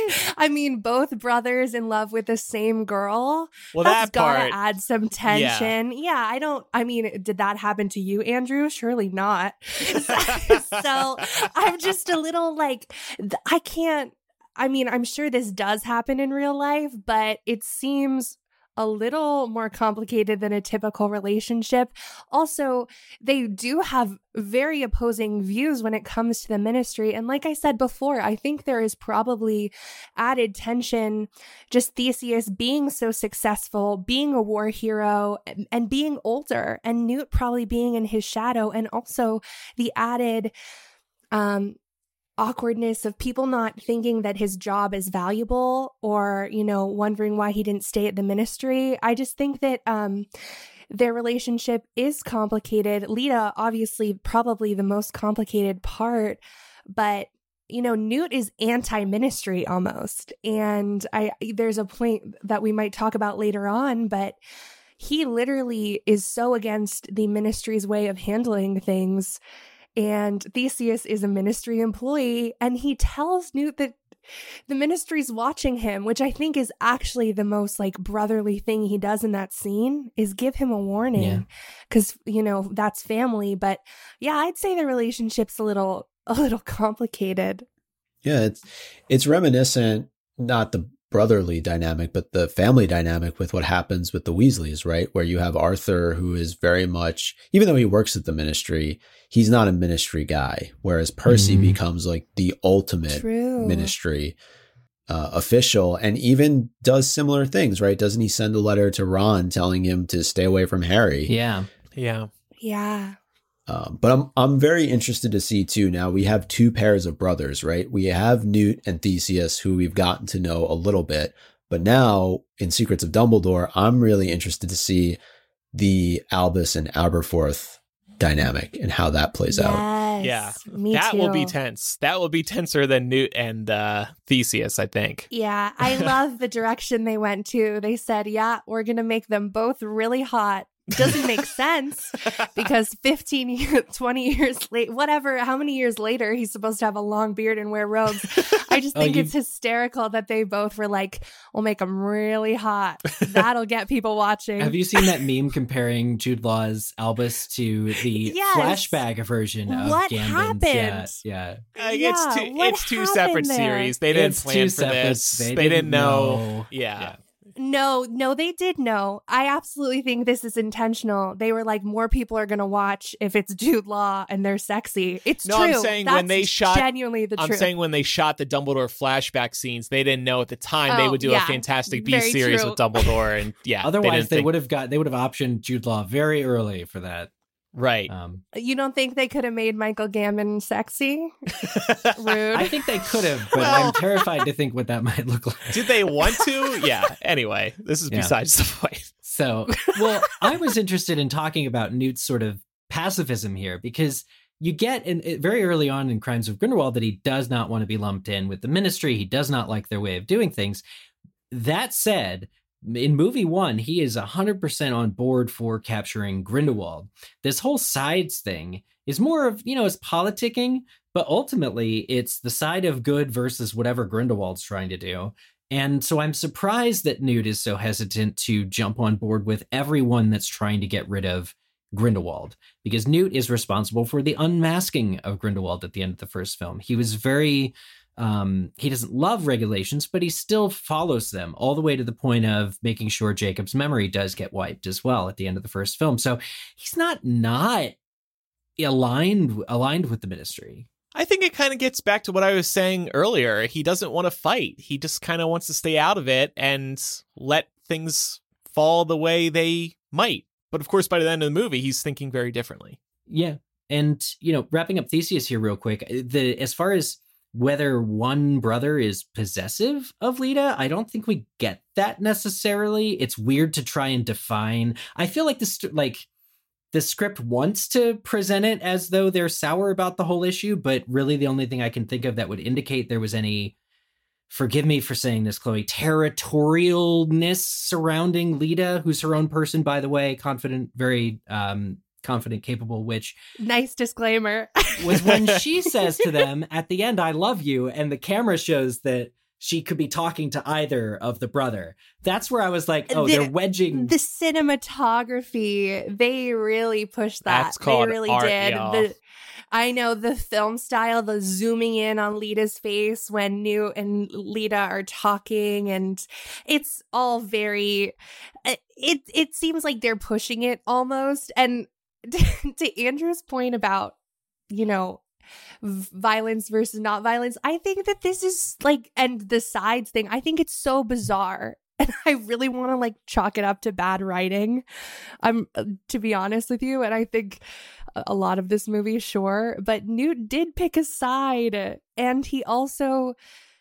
Speaker 8: I mean, both brothers in love with the same girl.
Speaker 5: Well,
Speaker 8: That's
Speaker 5: that part,
Speaker 8: gotta add some tension. Yeah. yeah, I don't, I mean, did that happen to you, Andrew? Surely not. So I'm just a little like, I can't, I mean, I'm sure this does happen in real life, but it seems a little more complicated than a typical relationship. Also, they do have very opposing views when it comes to the ministry. And like I said before, I think there is probably added tension, just Theseus being so successful, being a war hero, and, and being older, and Newt probably being in his shadow, and also the added um awkwardness of people not thinking that his job is valuable, or, you know, wondering why he didn't stay at the ministry. I just think that um, their relationship is complicated. Leda, obviously, probably the most complicated part, but, you know, Newt is anti-ministry almost. And I there's a point that we might talk about later on, but he literally is so against the ministry's way of handling things. And Theseus is a ministry employee, and he tells Newt that the ministry's watching him, which I think is actually the most like brotherly thing he does in that scene, is give him a warning, because, yeah. you know, that's family. But yeah, I'd say the relationship's a little, a little complicated.
Speaker 7: Yeah, it's it's reminiscent, not the brotherly dynamic, but the family dynamic with what happens with the Weasleys, right? Where you have Arthur, who is very much, even though he works at the ministry, he's not a ministry guy. Whereas Percy mm. becomes like the ultimate True. ministry uh, official, and even does similar things, right? Doesn't he send a letter to Ron telling him to stay away from Harry?
Speaker 6: Yeah.
Speaker 5: Yeah.
Speaker 8: Yeah.
Speaker 7: Um, but I'm I'm very interested to see too. Now we have two pairs of brothers, right? We have Newt and Theseus, who we've gotten to know a little bit, but now in Secrets of Dumbledore, I'm really interested to see the Albus and Aberforth dynamic and how that plays
Speaker 8: yes,
Speaker 7: out.
Speaker 5: Yeah,
Speaker 8: me
Speaker 5: that
Speaker 8: too.
Speaker 5: will be tense. That will be tenser than Newt and uh, Theseus, I think.
Speaker 8: Yeah, I love the direction they went to. They said, yeah, we're going to make them both really hot. doesn't make sense because fifteen years, twenty years late, whatever, how many years later he's supposed to have a long beard and wear robes. I just think oh, it's hysterical that they both were like, we'll make him really hot. That'll get people watching.
Speaker 6: Have you seen that meme comparing Jude Law's Albus to the yes. flashback version of
Speaker 8: what
Speaker 6: Gambon's?
Speaker 8: happened?
Speaker 6: Yeah, yeah.
Speaker 5: Uh,
Speaker 8: yeah
Speaker 5: it's two, it's two separate
Speaker 8: there?
Speaker 5: series. They didn't
Speaker 6: it's
Speaker 5: plan for
Speaker 6: separate.
Speaker 5: this.
Speaker 6: They,
Speaker 5: they
Speaker 6: didn't,
Speaker 5: didn't know.
Speaker 6: know.
Speaker 5: Yeah.
Speaker 6: yeah.
Speaker 8: No, no, they did know. I absolutely think this is intentional. They were like, more people are going to watch if it's Jude Law and they're sexy. It's
Speaker 5: no,
Speaker 8: true.
Speaker 5: I'm saying
Speaker 8: That's
Speaker 5: when they shot,
Speaker 8: genuinely the
Speaker 5: I'm
Speaker 8: truth.
Speaker 5: saying when they shot the Dumbledore flashback scenes, they didn't know at the time
Speaker 8: oh,
Speaker 5: they would do
Speaker 8: yeah.
Speaker 5: a Fantastic
Speaker 8: Very
Speaker 5: Beasts series
Speaker 8: true.
Speaker 5: with Dumbledore, and yeah,
Speaker 6: otherwise
Speaker 5: they,
Speaker 6: they would have got they would have optioned Jude Law very early for that.
Speaker 5: Right.
Speaker 6: Um,
Speaker 8: you don't think they could have made Michael Gambon sexy? Rude.
Speaker 6: I think they could have, but
Speaker 5: Well-
Speaker 6: I'm terrified to think what that might look like.
Speaker 5: Did they want to? Yeah. Anyway, this is
Speaker 6: Yeah.
Speaker 5: besides the point.
Speaker 6: So, well, I was interested in talking about Newt's sort of pacifism here because you get in, it, very early on in Crimes of Grindelwald that he does not want to be lumped in with the Ministry. He does not like their way of doing things. That said, in movie one, he is one hundred percent on board for capturing Grindelwald. This whole sides thing is more of, you know, it's politicking, but ultimately it's the side of good versus whatever Grindelwald's trying to do. And so I'm surprised that Newt is so hesitant to jump on board with everyone that's trying to get rid of Grindelwald, because Newt is responsible for the unmasking of Grindelwald at the end of the first film. He was very, um, he doesn't love regulations, but he still follows them all the way to the point of making sure Jacob's memory does get wiped as well at the end of the first film. So he's not not aligned aligned with the Ministry.
Speaker 5: I think it kind of gets back to what I was saying earlier. He doesn't want to fight. He just kind of wants to stay out of it and let things fall the way they might. But of course, by the end of the movie, he's thinking very differently.
Speaker 6: Yeah. And, you know, wrapping up Theseus here real quick, the as far as whether one brother is possessive of Lita, I don't think we get that necessarily. It's weird to try and define. I feel like this, like, the script wants to present it as though they're sour about the whole issue, but really the only thing I can think of that would indicate there was any, forgive me for saying this, Chloe, territorialness surrounding Lita, who's her own person, by the way, confident, very um, confident, capable witch.
Speaker 8: Nice disclaimer.
Speaker 6: Was when she says to them at the end, I love you, and the camera shows that she could be talking to either of the brother. That's where I was like, oh,
Speaker 8: the,
Speaker 6: they're wedging.
Speaker 8: The cinematography, they really pushed that.
Speaker 5: That's called
Speaker 8: they really
Speaker 5: art,
Speaker 8: did.
Speaker 5: y'all.
Speaker 8: The, I know the film style, the zooming in on Lita's face when Newt and Lita are talking, and it's all very, it, it seems like they're pushing it almost. And to, to Andrew's point about, you know, violence versus not violence, I think that this is like, and the sides thing, I think it's so bizarre, and I really want to like chalk it up to bad writing, I'm to be honest with you. And I think a lot of this movie, sure, but Newt did pick a side, and he also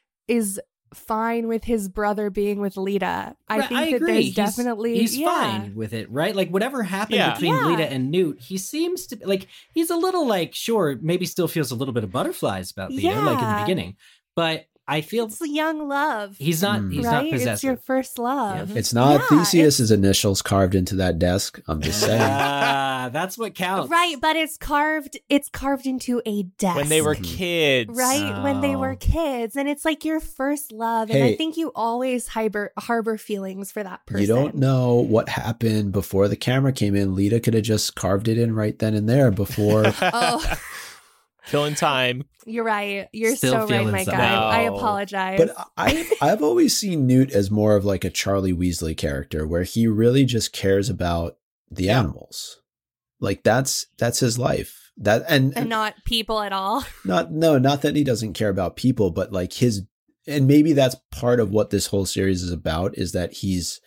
Speaker 8: is fine with his brother being with Lita. I
Speaker 6: Right,
Speaker 8: think
Speaker 6: I
Speaker 8: that
Speaker 6: agree.
Speaker 8: there's
Speaker 6: He's-
Speaker 8: definitely
Speaker 6: he's
Speaker 8: yeah.
Speaker 6: fine with it, right? Like whatever happened
Speaker 5: Yeah.
Speaker 6: between
Speaker 8: Yeah.
Speaker 6: Lita and Newt, he seems to like he's a little like sure, maybe still feels a little bit of butterflies about Lita, like in the
Speaker 8: Yeah.
Speaker 6: beginning, but I feel
Speaker 8: It's young love.
Speaker 6: he's not
Speaker 7: Mm.
Speaker 6: he's
Speaker 8: right?
Speaker 6: not
Speaker 8: It's your
Speaker 6: possessive.
Speaker 8: first love.
Speaker 7: It's not
Speaker 8: Yeah,
Speaker 7: Theseus's initials carved into that desk. I'm just saying.
Speaker 6: Ah, that's what counts,
Speaker 8: Right, but it's carved it's carved into a desk.
Speaker 5: When they were
Speaker 7: Mhm.
Speaker 5: kids.
Speaker 8: right when they were
Speaker 6: Oh.
Speaker 8: kids, and it's like your first love, and
Speaker 7: Hey.
Speaker 8: I think you always harbor harbor feelings for that person.
Speaker 7: You don't know what happened before the camera came in. Lita could have just carved it in right then and there before.
Speaker 8: Oh,
Speaker 5: Killing time.
Speaker 8: you're right. You're
Speaker 6: Still
Speaker 8: so right,
Speaker 6: feeling
Speaker 8: my
Speaker 6: something.
Speaker 8: guy. I
Speaker 5: No.
Speaker 8: apologize.
Speaker 7: But I, I've always seen Newt as more of like a Charlie Weasley character, where he really just cares about the animals. Like that's that's his life. That and,
Speaker 8: and not people at all.
Speaker 7: not no, not that he doesn't care about people, but like his, and maybe that's part of what this whole series is about, is that he's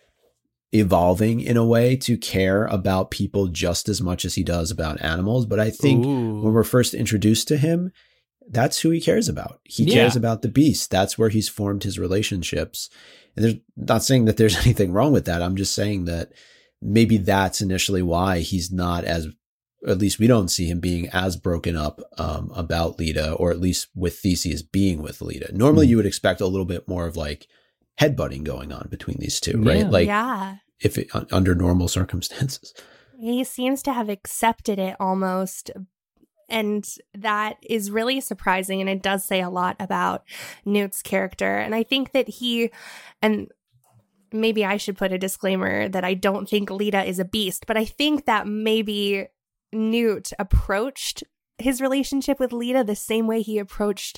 Speaker 7: evolving in a way to care about people just as much as he does about animals. But I think
Speaker 5: Ooh.
Speaker 7: when we're first introduced to him, that's who he cares about. He
Speaker 6: Yeah.
Speaker 7: cares about the beast. That's where he's formed his relationships. And there's not saying that there's anything wrong with that. I'm just saying that maybe that's initially why he's not as, or at least we don't see him being as broken up um, about Lita, or at least with Theseus being with Lita. Normally
Speaker 6: Mm.
Speaker 7: you would expect a little bit more of like headbutting going on between these two, right?
Speaker 6: Yeah.
Speaker 7: Like
Speaker 8: yeah.
Speaker 7: if it, under normal circumstances.
Speaker 8: He seems to have accepted it almost. And that is really surprising. And it does say a lot about Newt's character. And I think that he, and maybe I should put a disclaimer that I don't think Lita is a beast, but I think that maybe Newt approached his relationship with Lita the same way he approached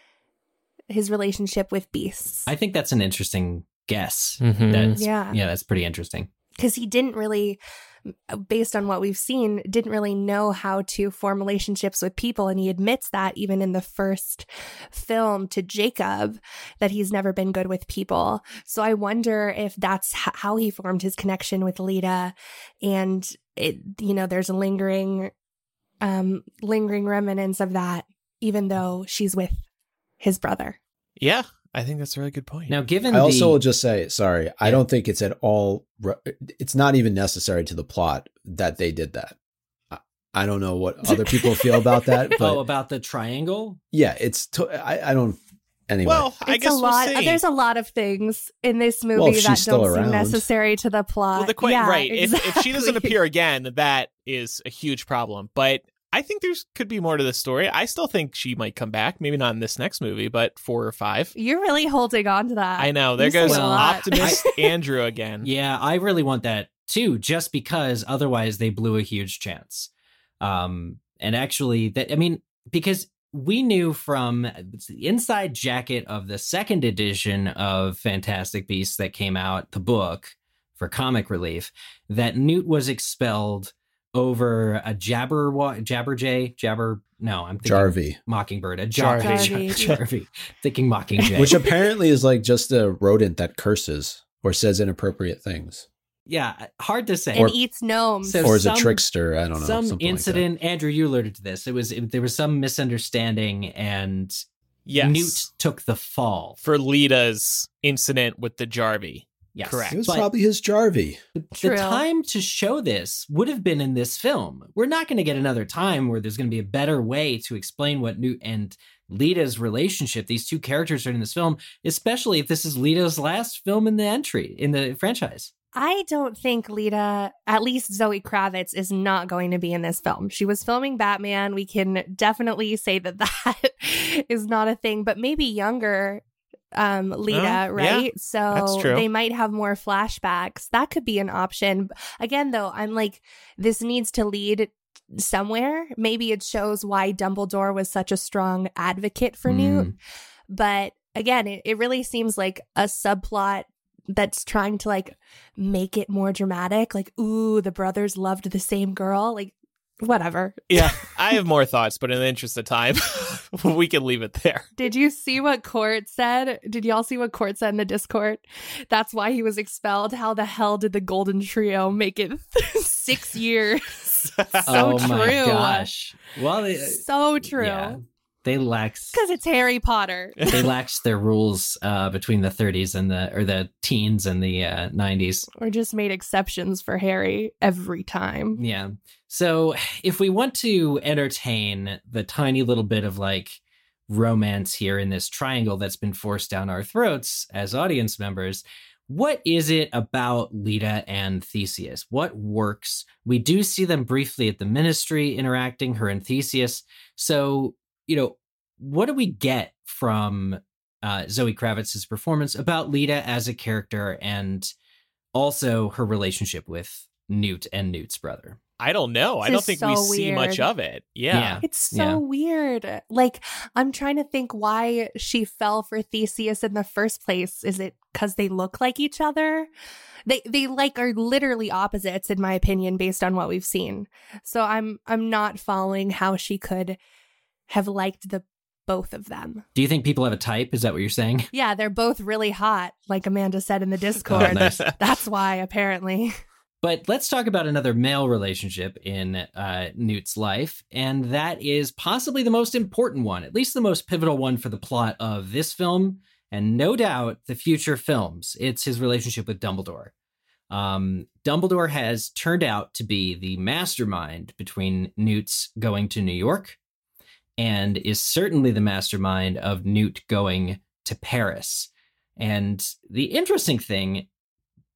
Speaker 8: his relationship with beasts.
Speaker 6: I think that's an interesting guess.
Speaker 5: Mm-hmm.
Speaker 6: That's,
Speaker 8: Yeah.
Speaker 6: yeah, that's pretty interesting.
Speaker 8: Because he didn't really, based on what we've seen, didn't really know how to form relationships with people. And he admits that even in the first film to Jacob, that he's never been good with people. So I wonder if that's h- how he formed his connection with Lita. And, it, you know, there's a lingering, um, lingering remnants of that, even though she's with his brother.
Speaker 5: Yeah, I think that's a really good point.
Speaker 6: Now, given
Speaker 7: I also
Speaker 6: the,
Speaker 7: will just say, sorry, I don't think it's at all, re- it's not even necessary to the plot that they did that. I, I don't know what other people feel about that, but
Speaker 6: oh, about the triangle?
Speaker 7: yeah, it's, to, I, I don't, anyway.
Speaker 5: Well, I
Speaker 8: It's
Speaker 5: guess
Speaker 8: a lot.
Speaker 5: we'll see.
Speaker 8: There's a lot of things in this movie
Speaker 7: Well, if she's
Speaker 8: that
Speaker 7: still
Speaker 8: don't seem
Speaker 7: around.
Speaker 8: necessary to the plot.
Speaker 5: Well, the que-
Speaker 8: yeah,
Speaker 5: right. If, if she doesn't
Speaker 8: exactly.
Speaker 5: appear again, that is a huge problem. But I think there's could be more to this story. I still think she might come back. Maybe not in this next movie, but four or five.
Speaker 8: You're really holding on to that.
Speaker 5: I know. There
Speaker 8: You say
Speaker 5: goes
Speaker 8: a lot.
Speaker 5: Optimist Andrew again.
Speaker 6: Yeah, I really want that too, just because otherwise they blew a huge chance. Um, and actually, that I mean, because we knew from the inside jacket of the second edition of Fantastic Beasts that came out, the book for comic relief, that Newt was expelled over a jabber jabberjay jabber no I'm thinking
Speaker 7: Jarvey,
Speaker 6: mockingbird a jar-
Speaker 8: Jarvey.
Speaker 6: Jarvey thinking mockingjay,
Speaker 7: which apparently is like just a rodent that curses or says inappropriate things,
Speaker 6: yeah, hard to say.
Speaker 8: And
Speaker 7: Or-
Speaker 8: eats gnomes.
Speaker 6: So
Speaker 7: or is
Speaker 6: some-
Speaker 7: a trickster. I don't know.
Speaker 6: Some
Speaker 7: something
Speaker 6: incident, Andrew, you alluded to this. It was it, there was some misunderstanding, and
Speaker 5: Yes.
Speaker 6: Newt took the fall.
Speaker 5: For Lita's incident with the Jarvey.
Speaker 6: Yes,
Speaker 5: correct.
Speaker 7: Like that. It was
Speaker 6: But
Speaker 7: probably his Jarvey.
Speaker 6: the
Speaker 8: True.
Speaker 6: time to show this would have been in this film. We're not going to get another time where there's going to be a better way to explain what Newt and Lita's relationship, these two characters are in this film, especially if this is Lita's last film in the entry in the franchise.
Speaker 8: I don't think Lita, at least Zoe Kravitz, is not going to be in this film. She was filming Batman. We can definitely say that that is not a thing, but maybe younger um, Lita,
Speaker 5: Oh, yeah,
Speaker 8: right?
Speaker 5: that's
Speaker 8: So
Speaker 5: true.
Speaker 8: they might have more flashbacks. That could be an option. Again, though, I'm like, this needs to lead somewhere. Maybe it shows why Dumbledore was such a strong advocate for
Speaker 6: Mm.
Speaker 8: Newt. But again, it, it really seems like a subplot that's trying to like make it more dramatic. Like, ooh, the brothers loved the same girl. Like, whatever.
Speaker 5: Yeah, I have more thoughts, but in the interest of time, we can leave it there.
Speaker 8: Did you see what Court said? Did y'all see what Court said in the Discord? That's why he was expelled. How the hell did the Golden Trio make it six years? So
Speaker 6: oh
Speaker 8: true.
Speaker 6: my gosh! Well, they,
Speaker 8: So true.
Speaker 6: yeah, they lax
Speaker 8: Because it's Harry Potter.
Speaker 6: they laxed their rules uh, between the thirties and the or the teens and the uh, nineties.
Speaker 8: Or just made exceptions for Harry every time.
Speaker 6: Yeah. So if we want to entertain the tiny little bit of like romance here in this triangle that's been forced down our throats as audience members, what is it about Lita and Theseus? What works? We do see them briefly at the Ministry interacting, her and Theseus. So, you know, what do we get from uh, Zoe Kravitz's performance about Lita as a character and also her relationship with Newt and Newt's brother?
Speaker 5: I don't know. I
Speaker 8: This
Speaker 5: don't
Speaker 8: is
Speaker 5: think
Speaker 8: so
Speaker 5: we see much
Speaker 8: weird.
Speaker 5: of it. Yeah.
Speaker 6: Yeah.
Speaker 8: It's so
Speaker 6: Yeah.
Speaker 8: weird. Like, I'm trying to think why she fell for Theseus in the first place. Is it because they look like each other? They they like are literally opposites, in my opinion, based on what we've seen. So I'm I'm not following how she could have liked the both of them.
Speaker 6: Do you think people have a type? Is that what you're saying?
Speaker 8: Yeah, they're both really hot, like Amanda said in the Discord.
Speaker 6: Oh, nice.
Speaker 8: That's why, apparently.
Speaker 6: But let's talk about another male relationship in uh, Newt's life, and that is possibly the most important one, at least the most pivotal one for the plot of this film, and no doubt the future films. It's his relationship with Dumbledore. Um, Dumbledore has turned out to be the mastermind between Newt's going to New York, and is certainly the mastermind of Newt going to Paris. And the interesting thing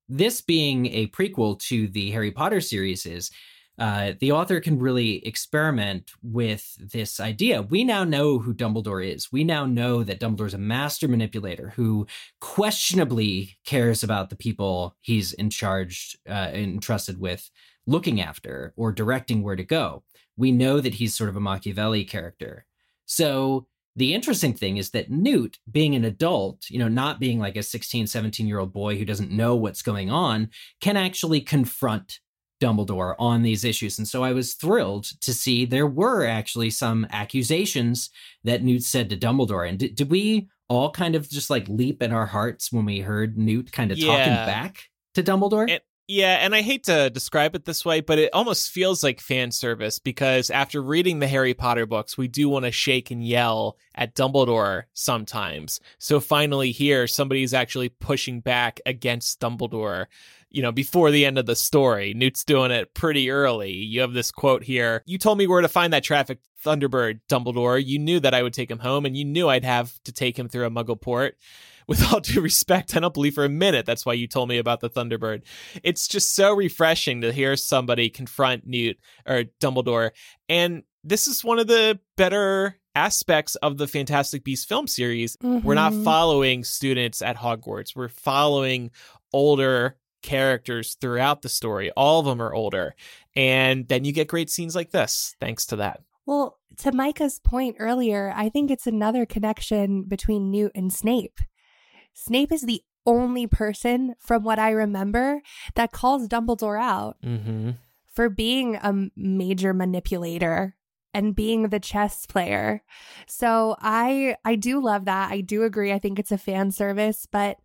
Speaker 6: this being a prequel to the Harry Potter series is, uh, the author can really experiment with this idea. We now know who Dumbledore is. We now know that Dumbledore is a master manipulator who questionably cares about the people he's in charge, uh, entrusted with looking after or directing where to go. We know that he's sort of a Machiavelli character. So the interesting thing is that Newt, being an adult, you know, not being like a sixteen, seventeen-year-old boy who doesn't know what's going on, can actually confront Dumbledore on these issues. And so I was thrilled to see there were actually some accusations that Newt said to Dumbledore. And did, did we all kind of just like leap in our hearts when we heard Newt kind of
Speaker 5: yeah.
Speaker 6: talking back to Dumbledore?
Speaker 5: And- Yeah, and I hate to describe it this way, but it almost feels like fan service because after reading the Harry Potter books, we do want to shake and yell at Dumbledore sometimes. So finally here, somebody's actually pushing back against Dumbledore, you know, before the end of the story. Newt's doing it pretty early. You have this quote here. You told me where to find that trafficked Thunderbird, Dumbledore. You knew that I would take him home, and you knew I'd have to take him through a Muggle port. With all due respect, I don't believe for a minute that's why you told me about the Thunderbird. It's just so refreshing to hear somebody confront Newt or Dumbledore. And this is one of the better aspects of the Fantastic Beasts film series. Mm-hmm. We're not following students at Hogwarts. We're following older characters throughout the story. All of them are older. And then you get great scenes like this, thanks to that.
Speaker 8: Well, to Micah's point earlier, I think it's another connection between Newt and Snape. Snape is the only person, from what I remember, that calls Dumbledore out
Speaker 5: mm-hmm.
Speaker 8: for being a major manipulator and being the chess player. So I I do love that. I do agree. I think it's a fan service, but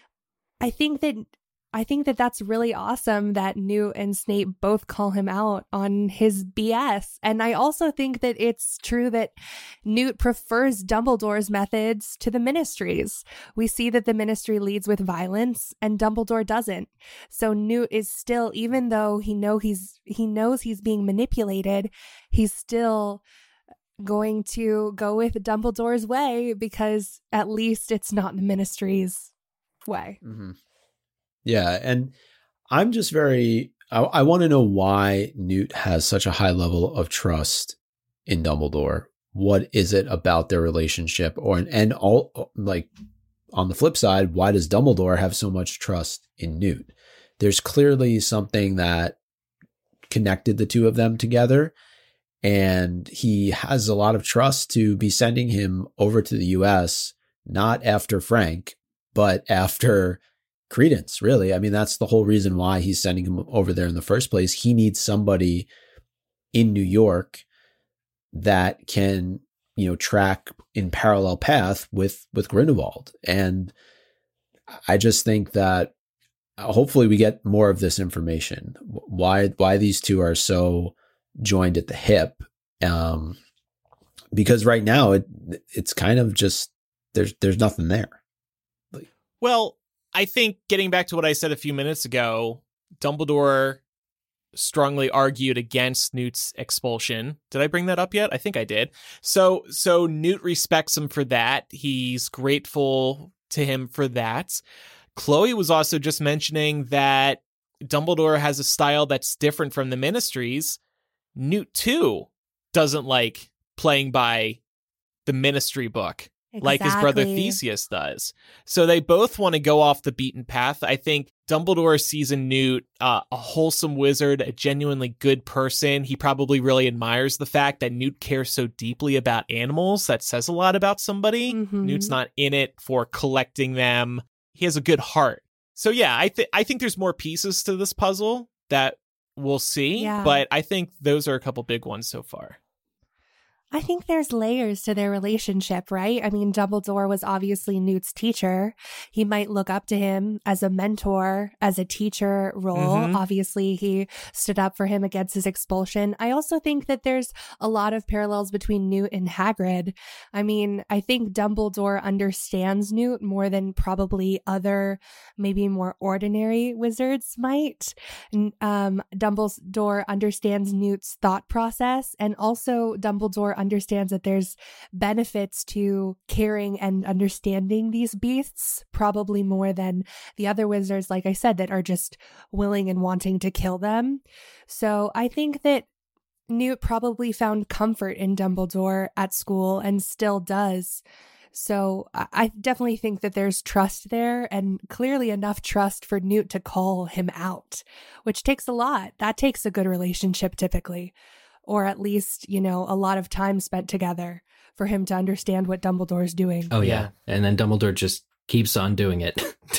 Speaker 8: I think that I think that that's really awesome that Newt and Snape both call him out on his B S. And I also think that it's true that Newt prefers Dumbledore's methods to the Ministry's. We see that the Ministry leads with violence and Dumbledore doesn't. So Newt is still, even though he know he's he knows he's being manipulated, he's still going to go with Dumbledore's way because at least it's not the Ministry's way.
Speaker 7: Mm-hmm. Yeah, and I'm just very, I, I want to know why Newt has such a high level of trust in Dumbledore. What is it about their relationship? Or, and all, like, on the flip side, why does Dumbledore have so much trust in Newt? There's clearly something that connected the two of them together, and he has a lot of trust to be sending him over to the U S, not after Frank, but after Credence, really. I mean, that's the whole reason why he's sending him over there in the first place. He needs somebody in New York that can, you know, track in parallel path with, with Grindelwald. And I just think that hopefully we get more of this information. Why, why these two are so joined at the hip. Um, because right now it, it's kind of just, there's, there's nothing there. Like,
Speaker 5: well, I think getting back to what I said a few minutes ago, Dumbledore strongly argued against Newt's expulsion. Did I bring that up yet? I think I did. So, so Newt respects him for that. He's grateful to him for that. Chloe was also just mentioning that Dumbledore has a style that's different from the Ministry's. Newt, too, doesn't like playing by the Ministry book. Exactly. Like his brother Theseus does. So they both want to go off the beaten path. I think Dumbledore sees in Newt uh, a wholesome wizard, a genuinely good person. He probably really admires the fact that Newt cares so deeply about animals. That says a lot about somebody. Mm-hmm. Newt's not in it for collecting them. He has a good heart. So yeah, I, th- I think there's more pieces to this puzzle that we'll see. Yeah. But I think those are a couple big ones so far.
Speaker 8: I think there's layers to their relationship, right? I mean, Dumbledore was obviously Newt's teacher. He might look up to him as a mentor, as a teacher role. Mm-hmm. Obviously, he stood up for him against his expulsion. I also think that there's a lot of parallels between Newt and Hagrid. I mean, I think Dumbledore understands Newt more than probably other, maybe more ordinary wizards might. Um, Dumbledore understands Newt's thought process, and also Dumbledore understands that there's benefits to caring and understanding these beasts, probably more than the other wizards, like I said, that are just willing and wanting to kill them. So I think that Newt probably found comfort in Dumbledore at school and still does. So I definitely think that there's trust there, and clearly enough trust for Newt to call him out, which takes a lot. That takes a good relationship typically, or at least, you know, a lot of time spent together for him to understand what Dumbledore's doing.
Speaker 6: Oh, yeah. And then Dumbledore just keeps on doing it.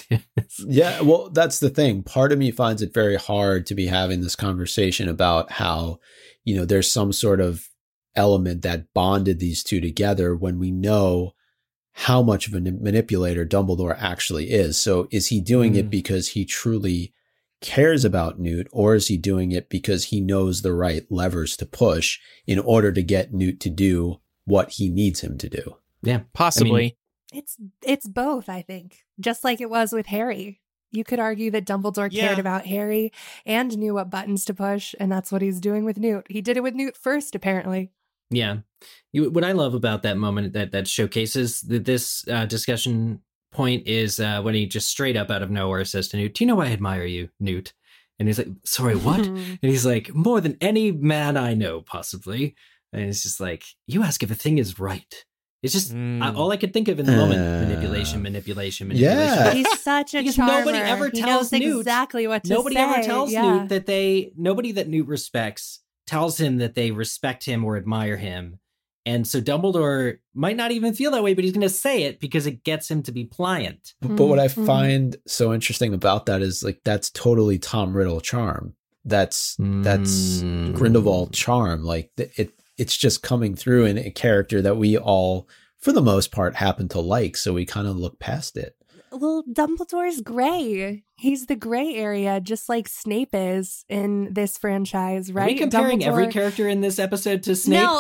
Speaker 7: Yeah, well, that's the thing. Part of me finds it very hard to be having this conversation about how, you know, there's some sort of element that bonded these two together when we know how much of a manipulator Dumbledore actually is. So is he doing mm. it because he truly cares about Newt, or is he doing it because he knows the right levers to push in order to get Newt to do what he needs him to do?
Speaker 6: Yeah,
Speaker 5: possibly.
Speaker 6: I mean,
Speaker 8: it's it's both, I think. Just like it was with Harry. You could argue that Dumbledore
Speaker 5: yeah.
Speaker 8: cared about Harry and knew what buttons to push, and that's what he's doing with Newt. He did it with Newt first, apparently.
Speaker 6: Yeah. You, what I love about that moment that, that showcases that this uh, discussion point is uh, when he just straight up out of nowhere says to Newt, "Do you know I admire you, Newt?" And he's like, "Sorry, what?" And he's like, "More than any man I know, possibly." And it's just like, you ask if a thing is right. It's just mm. I, all I could think of in the moment. Uh, manipulation, manipulation, manipulation.
Speaker 7: Yeah.
Speaker 8: He's such a
Speaker 6: because
Speaker 8: charmer.
Speaker 6: Nobody ever
Speaker 8: he
Speaker 6: tells
Speaker 8: knows
Speaker 6: Newt.
Speaker 8: exactly what to
Speaker 6: nobody
Speaker 8: say.
Speaker 6: ever tells
Speaker 8: yeah.
Speaker 6: Newt that they, nobody that Newt respects tells him that they respect him or admire him. And so Dumbledore might not even feel that way, but he's going to say it because it gets him to be pliant.
Speaker 7: But, but what I
Speaker 8: Mm-hmm.
Speaker 7: find so interesting about that is like, that's totally Tom Riddle charm. That's, that's
Speaker 6: Mm.
Speaker 7: Grindelwald charm. Like it, it's just coming through in a character that we all, for the most part, happen to like. So we kind of look past it.
Speaker 8: Well, Dumbledore's gray. He's the gray area, just like Snape is in this franchise, right?
Speaker 6: Are we comparing
Speaker 8: Dumbledore...
Speaker 6: every character in this episode to Snape?
Speaker 8: No,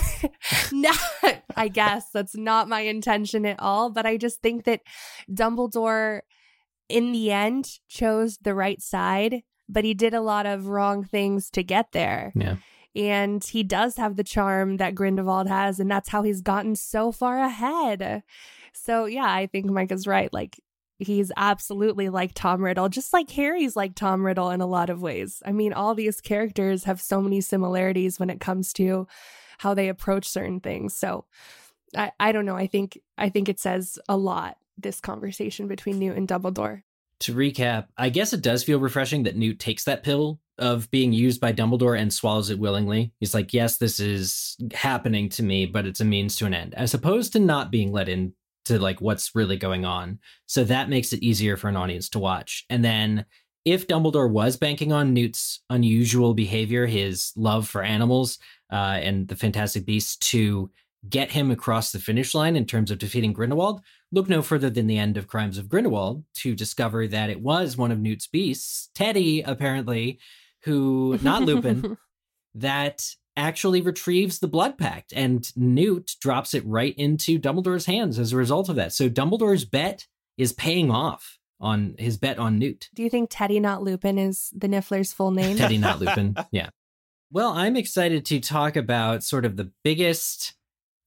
Speaker 8: no, I guess that's not my intention at all. But I just think that Dumbledore, in the end, chose the right side, but he did a lot of wrong things to get there.
Speaker 6: Yeah.
Speaker 8: And he does have the charm that Grindelwald has, and that's how he's gotten so far ahead. So, yeah, I think Mike is right. Like, he's absolutely like Tom Riddle, just like Harry's like Tom Riddle in a lot of ways. I mean, all these characters have so many similarities when it comes to how they approach certain things. So, I, I don't know. I think I think it says a lot, this conversation between Newt and Dumbledore.
Speaker 6: To recap, I guess it does feel refreshing that Newt takes that pill of being used by Dumbledore and swallows it willingly. He's like, yes, this is happening to me, but it's a means to an end, as opposed to not being let in to like what's really going on. So that makes it easier for an audience to watch. And then if Dumbledore was banking on Newt's unusual behavior, his love for animals uh, and the Fantastic Beasts to get him across the finish line in terms of defeating Grindelwald, look no further than the end of Crimes of Grindelwald to discover that it was one of Newt's beasts, Teddy, apparently, who, not Lupin, that actually retrieves the blood pact, and Newt drops it right into Dumbledore's hands as a result of that. So Dumbledore's bet is paying off on his bet on Newt.
Speaker 8: Do you think Teddy Not Lupin is the Niffler's full name?
Speaker 6: Teddy Not Lupin, yeah. Well, I'm excited to talk about sort of the biggest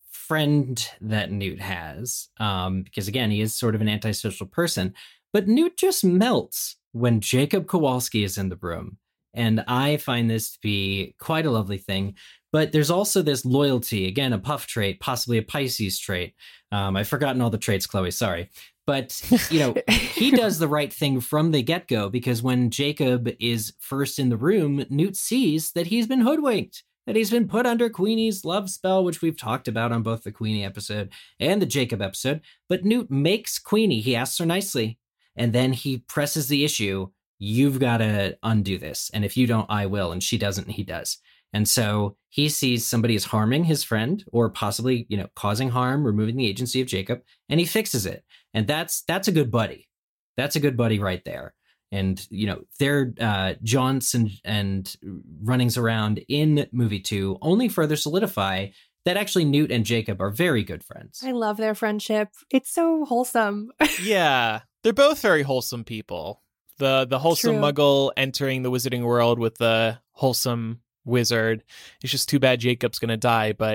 Speaker 6: friend that Newt has, um, because again, he is sort of an antisocial person, but Newt just melts when Jacob Kowalski is in the room. And I find this to be quite a lovely thing. But there's also this loyalty, again, a Puff trait, possibly a Pisces trait. Um, I've forgotten all the traits, Chloe, sorry. But, you know, he does the right thing from the get-go, because when Jacob is first in the room, Newt sees that he's been hoodwinked, that he's been put under Queenie's love spell, which we've talked about on both the Queenie episode and the Jacob episode. But Newt makes Queenie, he asks her nicely, and then he presses the issue, you've got to undo this. And if you don't, I will. And she doesn't, and he does. And so he sees somebody is harming his friend, or possibly, you know, causing harm, removing the agency of Jacob, and he fixes it. And that's, that's a good buddy. That's a good buddy right there. And, you know, their uh, jaunts and, and runnings around in movie two only further solidify that actually Newt and Jacob are very good friends.
Speaker 8: I love their friendship. It's so wholesome.
Speaker 5: Yeah, they're both very wholesome people. The the wholesome
Speaker 8: True.
Speaker 5: muggle entering the wizarding world with the wholesome wizard. It's just too bad Jacob's going to die, but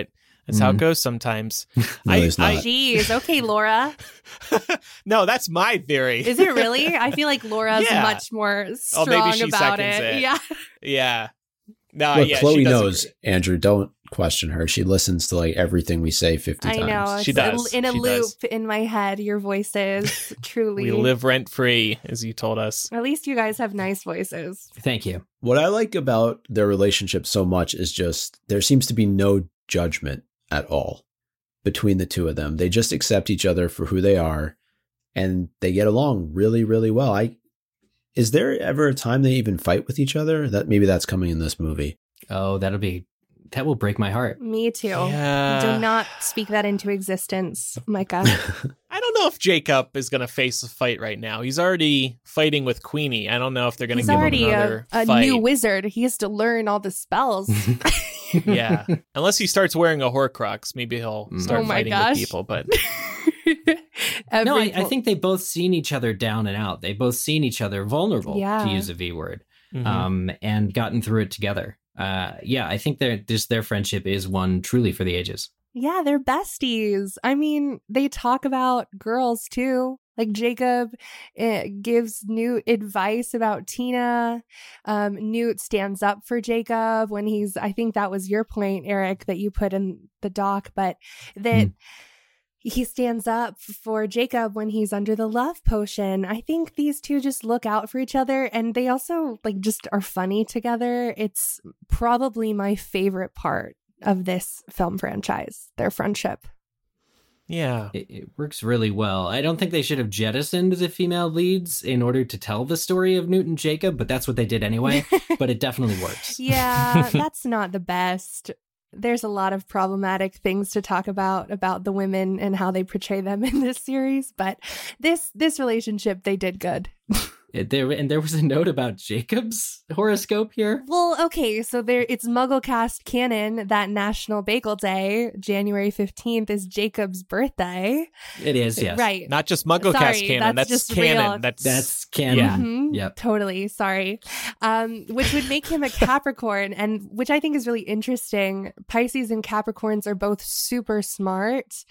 Speaker 5: That's mm. how it goes sometimes.
Speaker 7: No,
Speaker 5: I,
Speaker 7: it's not.
Speaker 5: I,
Speaker 8: Jeez. Okay, Laura.
Speaker 5: no, that's my theory.
Speaker 8: Is it really? I feel like Laura's
Speaker 5: yeah.
Speaker 8: much more strong
Speaker 5: oh, maybe she
Speaker 8: about it.
Speaker 5: it.
Speaker 8: Yeah.
Speaker 5: Yeah. No,
Speaker 7: Look,
Speaker 5: yeah,
Speaker 7: Chloe knows,
Speaker 5: agree.
Speaker 7: Andrew, don't question her. She listens to like everything we say fifty
Speaker 8: I
Speaker 7: times.
Speaker 8: know.
Speaker 5: She
Speaker 8: It's
Speaker 5: does.
Speaker 8: in a
Speaker 5: She
Speaker 8: loop
Speaker 5: does.
Speaker 8: in my head, your voices. Truly.
Speaker 5: We live rent free, as you told us.
Speaker 8: At least you guys have nice voices.
Speaker 6: Thank you.
Speaker 7: What I like about their relationship so much is just there seems to be no judgment at all between the two of them. They just accept each other for who they are, and they get along really, really well. I is there ever a time they even fight with each other? That maybe that's coming in this movie.
Speaker 6: Oh, that'll be that will break my heart.
Speaker 8: Me too.
Speaker 5: Yeah.
Speaker 8: Do not speak that into existence, Micah.
Speaker 5: I don't know if Jacob is going to face a fight right now. He's already fighting with Queenie. I don't know if they're going to
Speaker 8: He's
Speaker 5: give him
Speaker 8: already
Speaker 5: another
Speaker 8: a, a
Speaker 5: fight.
Speaker 8: new wizard. He has to learn all the spells.
Speaker 5: Yeah. Unless he starts wearing a Horcrux, maybe he'll start
Speaker 8: Oh my
Speaker 5: fighting
Speaker 8: gosh.
Speaker 5: with people. But
Speaker 6: No, I,
Speaker 8: Every-
Speaker 6: I think they both seen each other down and out. They both seen each other vulnerable,
Speaker 8: Yeah.
Speaker 6: to use a V word,
Speaker 5: Mhm.
Speaker 6: um, and gotten through it together. Uh, yeah, I think their this their friendship is one truly for the ages.
Speaker 8: Yeah, they're besties. I mean, they talk about girls too. Like Jacob uh, gives Newt advice about Tina. Um, Newt stands up for Jacob when he's, I think that was your point, Eric, that you put in the doc, but that
Speaker 6: Mm.
Speaker 8: he stands up for Jacob when he's under the love potion. I think these two just look out for each other, and they also like just are funny together. It's probably my favorite part of this film franchise, their friendship.
Speaker 5: yeah.
Speaker 6: It, it works really well. I don't think they should have jettisoned the female leads in order to tell the story of Newt and Jacob, but that's what they did anyway. But it definitely works.
Speaker 8: Yeah, that's not the best. There's a lot of problematic things to talk about about the women and how they portray them in this series, but this this relationship they did good.
Speaker 6: It- there and there was a note about Jacob's horoscope here.
Speaker 8: Well, okay, so there it's MuggleCast canon that National Bagel Day, January fifteenth, is Jacob's birthday.
Speaker 6: It is, yes.
Speaker 8: Right.
Speaker 5: Not just MuggleCast
Speaker 8: Sorry,
Speaker 5: canon.
Speaker 8: that's
Speaker 5: That's,
Speaker 8: just
Speaker 5: canon.
Speaker 8: real.
Speaker 5: That's
Speaker 6: That's canon.
Speaker 5: Yeah.
Speaker 8: Mhm,
Speaker 6: Yep.
Speaker 8: Totally. Sorry. Um, which would make him a Capricorn, and which I think is really interesting. Pisces and Capricorns are both super smart.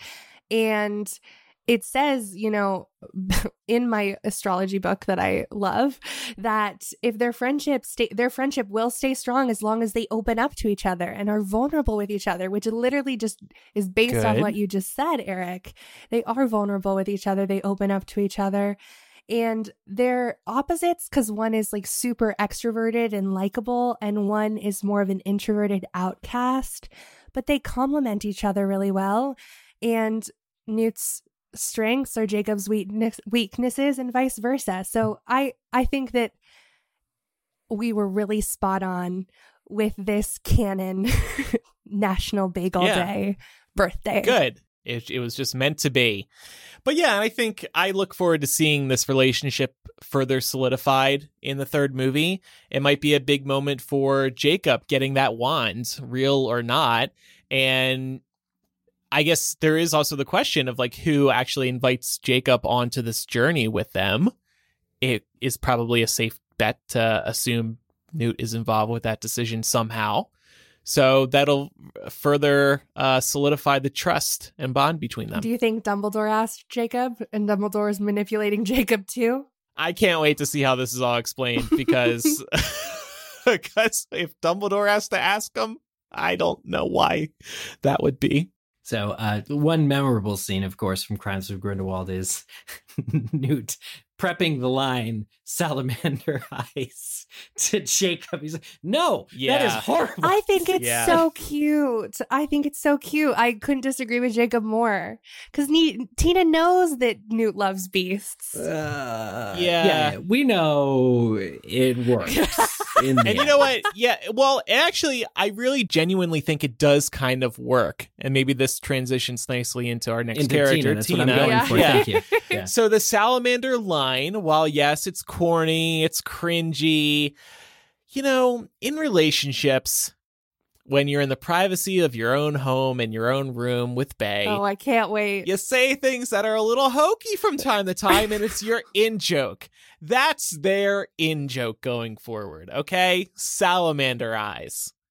Speaker 8: And it says, you know, in my astrology book that I love, that if their friendship stay, their friendship will stay strong as long as they open up to each other and are vulnerable with each other, which literally just is based on
Speaker 5: Good.
Speaker 8: what you just said, Eric. They are vulnerable with each other. They open up to each other. And they're opposites because one is like super extroverted and likable, and one is more of an introverted outcast, but they complement each other really well. And Newt's strengths are Jacob's weakness, weaknesses and vice versa. So I, I think that we were really spot on with this canon National Bagel
Speaker 5: Yeah.
Speaker 8: Day birthday.
Speaker 5: good. It, it was just meant to be. But yeah, I think I look forward to seeing this relationship further solidified in the third movie. It might be a big moment for Jacob getting that wand, real or not. And I guess there is also the question of like who actually invites Jacob onto this journey with them. It is probably a safe bet to assume Newt is involved with that decision somehow. So that'll further uh, solidify the trust and bond between them.
Speaker 8: Do you think Dumbledore asked Jacob and Dumbledore is manipulating Jacob too?
Speaker 5: I can't wait to see how this is all explained because because if Dumbledore has to ask him, I don't know why that would be.
Speaker 6: So uh, one memorable scene, of course, from Crimes of Grindelwald is Newt prepping the line "salamander eyes" to Jacob. He's like, "No, that is
Speaker 5: Yeah.
Speaker 6: horrible."
Speaker 8: I think it's
Speaker 5: Yeah.
Speaker 8: so cute. I think it's so cute. I couldn't disagree with Jacob more because Tina knows that Newt loves beasts.
Speaker 6: Uh,
Speaker 5: Yeah.
Speaker 6: yeah, we know it works. In the
Speaker 5: And you
Speaker 6: end.
Speaker 5: know what? Yeah, well, actually, I really genuinely think it does kind of work. And maybe this transitions nicely into our next
Speaker 6: Into
Speaker 5: character,
Speaker 6: Tina, that's
Speaker 5: Tina.
Speaker 6: what I'm going
Speaker 8: Yeah.
Speaker 6: for.
Speaker 5: Yeah.
Speaker 6: Thank you. Yeah.
Speaker 5: So the salamander line, while yes, it's corny, it's cringy, you know, in relationships, when you're in the privacy of your own home and your own room with Bae,
Speaker 8: Oh, I can't wait.
Speaker 5: you say things that are a little hokey from time to time, and it's your in joke. That's their in joke going forward, okay? Salamander eyes.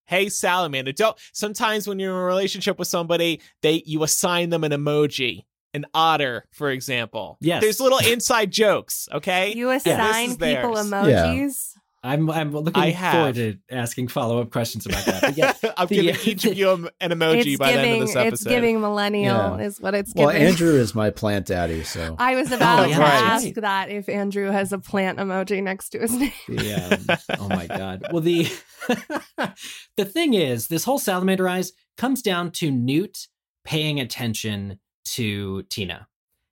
Speaker 5: Hey, Salamander. Don't. Sometimes when you're in a relationship with somebody, they you assign them an emoji. An otter, for example.
Speaker 6: Yes.
Speaker 5: There's little inside jokes, okay?
Speaker 8: You
Speaker 5: And
Speaker 8: assign
Speaker 5: this is
Speaker 8: people
Speaker 5: theirs.
Speaker 8: emojis.
Speaker 6: I'm I'm looking
Speaker 5: I
Speaker 6: forward
Speaker 5: have.
Speaker 6: to asking follow up questions about that. But yeah,
Speaker 5: I'm
Speaker 6: the-
Speaker 5: giving each of you an emoji
Speaker 8: It's
Speaker 5: by the end
Speaker 8: giving,
Speaker 5: of this episode.
Speaker 8: it's giving millennial
Speaker 7: Yeah.
Speaker 8: is what it's
Speaker 7: Well,
Speaker 8: giving.
Speaker 7: Andrew is my plant daddy, so
Speaker 8: I was about
Speaker 6: Oh,
Speaker 8: to
Speaker 6: yeah,
Speaker 8: ask
Speaker 6: right.
Speaker 8: that if Andrew has a plant emoji next to his name.
Speaker 6: the, um, oh my god. Well, the the thing is, this whole salamander eyes comes down to Newt paying attention to Tina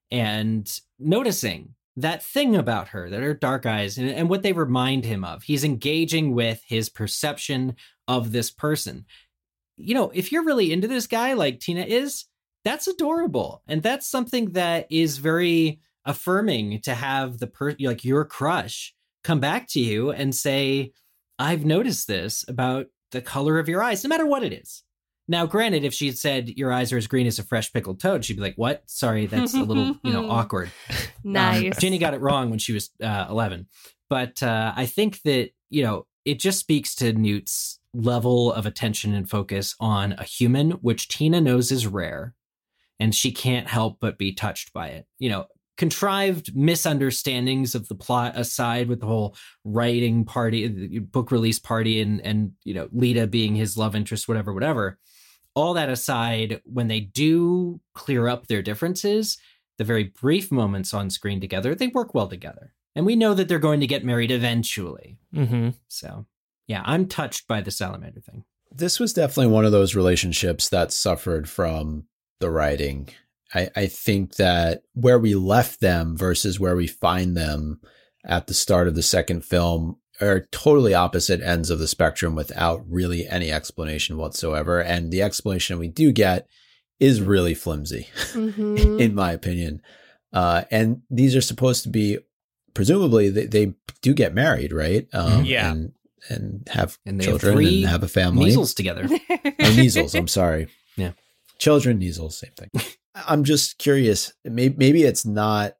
Speaker 6: and noticing that thing about her, that her dark eyes, and, and what they remind him of. He's engaging with his perception of this person. You know, if you're really into this guy like Tina is, that's adorable. And that's something that is very affirming to have the per like your crush come back to you and say, I've noticed this about the color of your eyes, no matter what it is. Now, granted, if she had said your eyes are as green as a fresh pickled toad, she'd be like, what? Sorry, that's a little, you know, awkward.
Speaker 8: Nice.
Speaker 6: Um, Ginny got it wrong when she was uh, eleven. But uh, I think that, you know, it just speaks to Newt's level of attention and focus on a human, which Tina knows is rare. And she can't help but be touched by it. You know, contrived misunderstandings of the plot aside, with the whole writing party, the book release party, and, and, you know, Lita being his love interest, whatever, whatever. All that aside, when they do clear up their differences, the very brief moments on screen together, they work well together. And we know that they're going to get married eventually.
Speaker 5: Mm-hmm.
Speaker 6: So, yeah, I'm touched by the salamander thing.
Speaker 7: this was definitely one of those relationships that suffered from the writing. I, I think that where we left them versus where we find them at the start of the second film are totally opposite ends of the spectrum without really any explanation whatsoever. And the explanation we do get is really flimsy,
Speaker 8: Mm-hmm.
Speaker 7: in my opinion. Uh, and these are supposed to be, presumably, they, they do get married, right? Um,
Speaker 5: Yeah.
Speaker 7: And, and have
Speaker 6: And they have
Speaker 7: children
Speaker 6: three
Speaker 7: and have a family.
Speaker 6: Measles together.
Speaker 7: Oh, measles. I'm sorry.
Speaker 6: Yeah.
Speaker 7: Children, measles, same thing. I'm just curious. Maybe, maybe it's not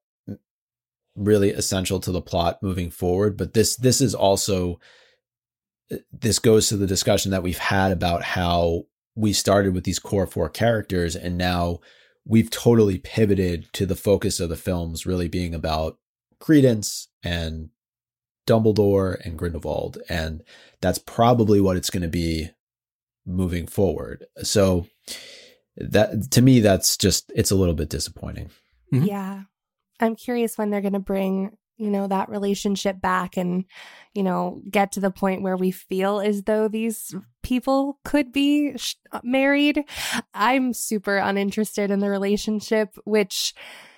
Speaker 7: really essential to the plot moving forward, but this this is also, this goes to the discussion that we've had about how we started with these core four characters, and now we've totally pivoted to the focus of the films really being about Credence and Dumbledore and Grindelwald, and that's probably what it's going to be moving forward. So that, to me, that's just, it's a little bit disappointing.
Speaker 6: Mhm.
Speaker 8: Yeah. I'm curious when they're going to bring, you know, that relationship back and, you know, get to the point where we feel as though these people could be sh- married. I'm super uninterested in the relationship, which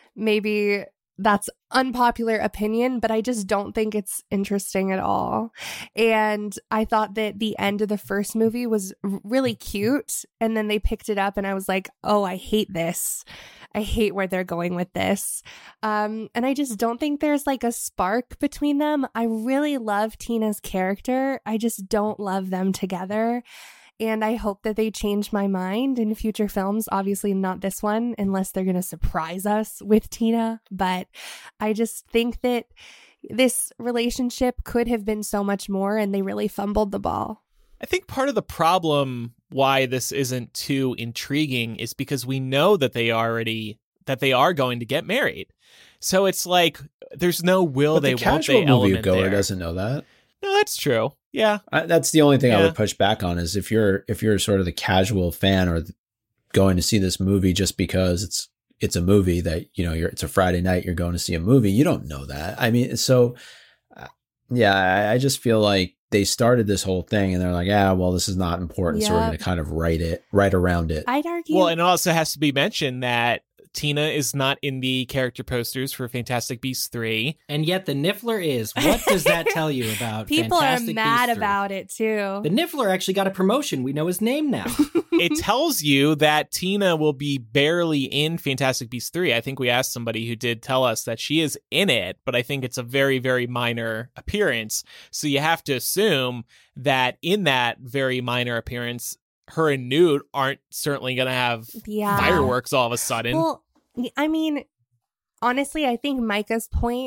Speaker 8: maybe that's unpopular opinion, but I just don't think it's interesting at all. And I thought that the end of the first movie was r- really cute. And then they picked it up and I was like, oh, I hate this. I hate where they're going with this. Um, and I just don't think there's like a spark between them. I really love Tina's character. I just don't love them together. And I hope that they change my mind in future films. Obviously not this one, unless they're going to surprise us with Tina. But I just think that this relationship could have been so much more, and they really fumbled the ball.
Speaker 5: I think part of the problem why this isn't too intriguing is because we know that they already that they are going to get married. So it's like there's no will
Speaker 7: But
Speaker 5: they
Speaker 7: the
Speaker 5: won't
Speaker 7: casual
Speaker 5: they element
Speaker 7: moviegoer
Speaker 5: there.
Speaker 7: doesn't know that.
Speaker 5: No, that's true. Yeah.
Speaker 7: I, that's the only thing I
Speaker 5: Yeah.
Speaker 7: would push back on is if you're if you're sort of the casual fan or th- going to see this movie just because it's it's a movie that, you know, you're it's a Friday night, you're going to see a movie, you don't know that. I mean, so uh, yeah, I, I just feel like they started this whole thing and they're like, yeah, well, this is not important, so we're
Speaker 8: Yeah.
Speaker 7: going to kind of write it right around it.
Speaker 8: I'd argue.
Speaker 5: Well, and it also has to be mentioned that Tina is not in the character posters for Fantastic Beasts three.
Speaker 6: And yet the Niffler is. What does that tell you about
Speaker 8: people
Speaker 6: Fantastic
Speaker 8: are mad
Speaker 6: Beasts three?
Speaker 8: about it too.
Speaker 6: The Niffler actually got a promotion. We know his name now.
Speaker 5: It tells you that Tina will be barely in Fantastic Beasts three. I think we asked somebody who did tell us that she is in it, but I think it's a very, very minor appearance. So you have to assume that in that very minor appearance, her and Newt aren't certainly going to have
Speaker 8: Yeah.
Speaker 5: fireworks all of a sudden.
Speaker 8: Well, I mean, honestly, I think Micah's point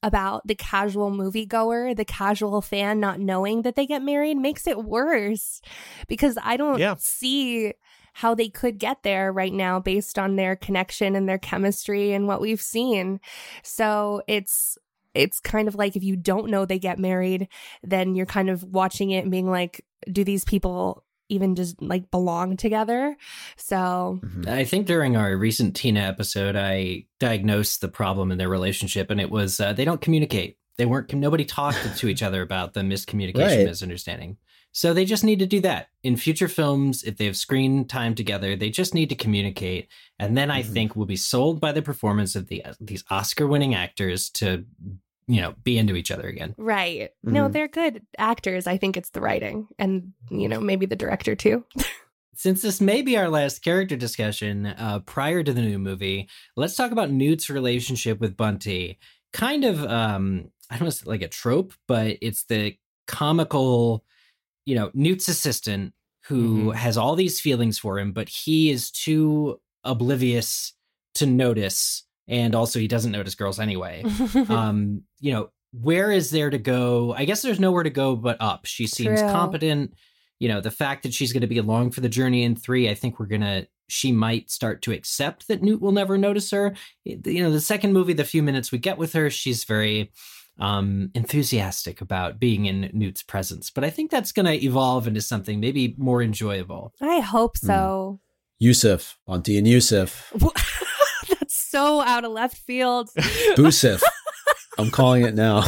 Speaker 8: about the casual moviegoer, the casual fan not knowing that they get married makes it worse, because I don't
Speaker 5: Yeah.
Speaker 8: see how they could get there right now based on their connection and their chemistry and what we've seen. So it's it's kind of like, if you don't know they get married, then you're kind of watching it and being like, do these people even just like belong together? So
Speaker 6: I think during our recent Tina episode, I diagnosed the problem in their relationship, and it was uh, they don't communicate. They weren't, nobody talked to each other about the miscommunication,
Speaker 7: Right.
Speaker 6: misunderstanding. So they just need to do that. In future films, if they have screen time together, they just need to communicate. And then I
Speaker 7: Mhm.
Speaker 6: think we'll be sold by the performance of the these Oscar-winning actors to, you know, be into each other again.
Speaker 8: right. No,
Speaker 7: Mhm.
Speaker 8: they're good actors. I think it's the writing and, you know, maybe the director too.
Speaker 6: Since this may be our last character discussion uh, prior to the new movie, let's talk about Newt's relationship with Bunty. Kind of, um, I don't know, it's like a trope, but it's the comical, you know, Newt's assistant who
Speaker 5: Mhm.
Speaker 6: has all these feelings for him, but he is too oblivious to notice. And also he doesn't notice girls anyway. um, you know, where is there to go? I guess there's nowhere to go but up. She seems
Speaker 8: True.
Speaker 6: competent. You know, the fact that she's going to be along for the journey in three, I think we're going to, she might start to accept that Newt will never notice her. You know, the second movie, the few minutes we get with her, she's very um, enthusiastic about being in Newt's presence. But I think that's going to evolve into something maybe more enjoyable.
Speaker 8: I hope so.
Speaker 7: Yusuf, Bunty and Yusuf.
Speaker 8: That's so out of left field.
Speaker 7: Busif. I'm calling it now.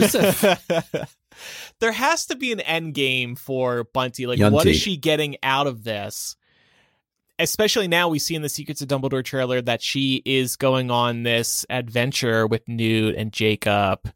Speaker 5: There has to be an end game for Bunty. Like,
Speaker 7: Yunty.
Speaker 5: what is she getting out of this? Especially now, we see in the Secrets of Dumbledore trailer that she is going on this adventure with Newt and Jacob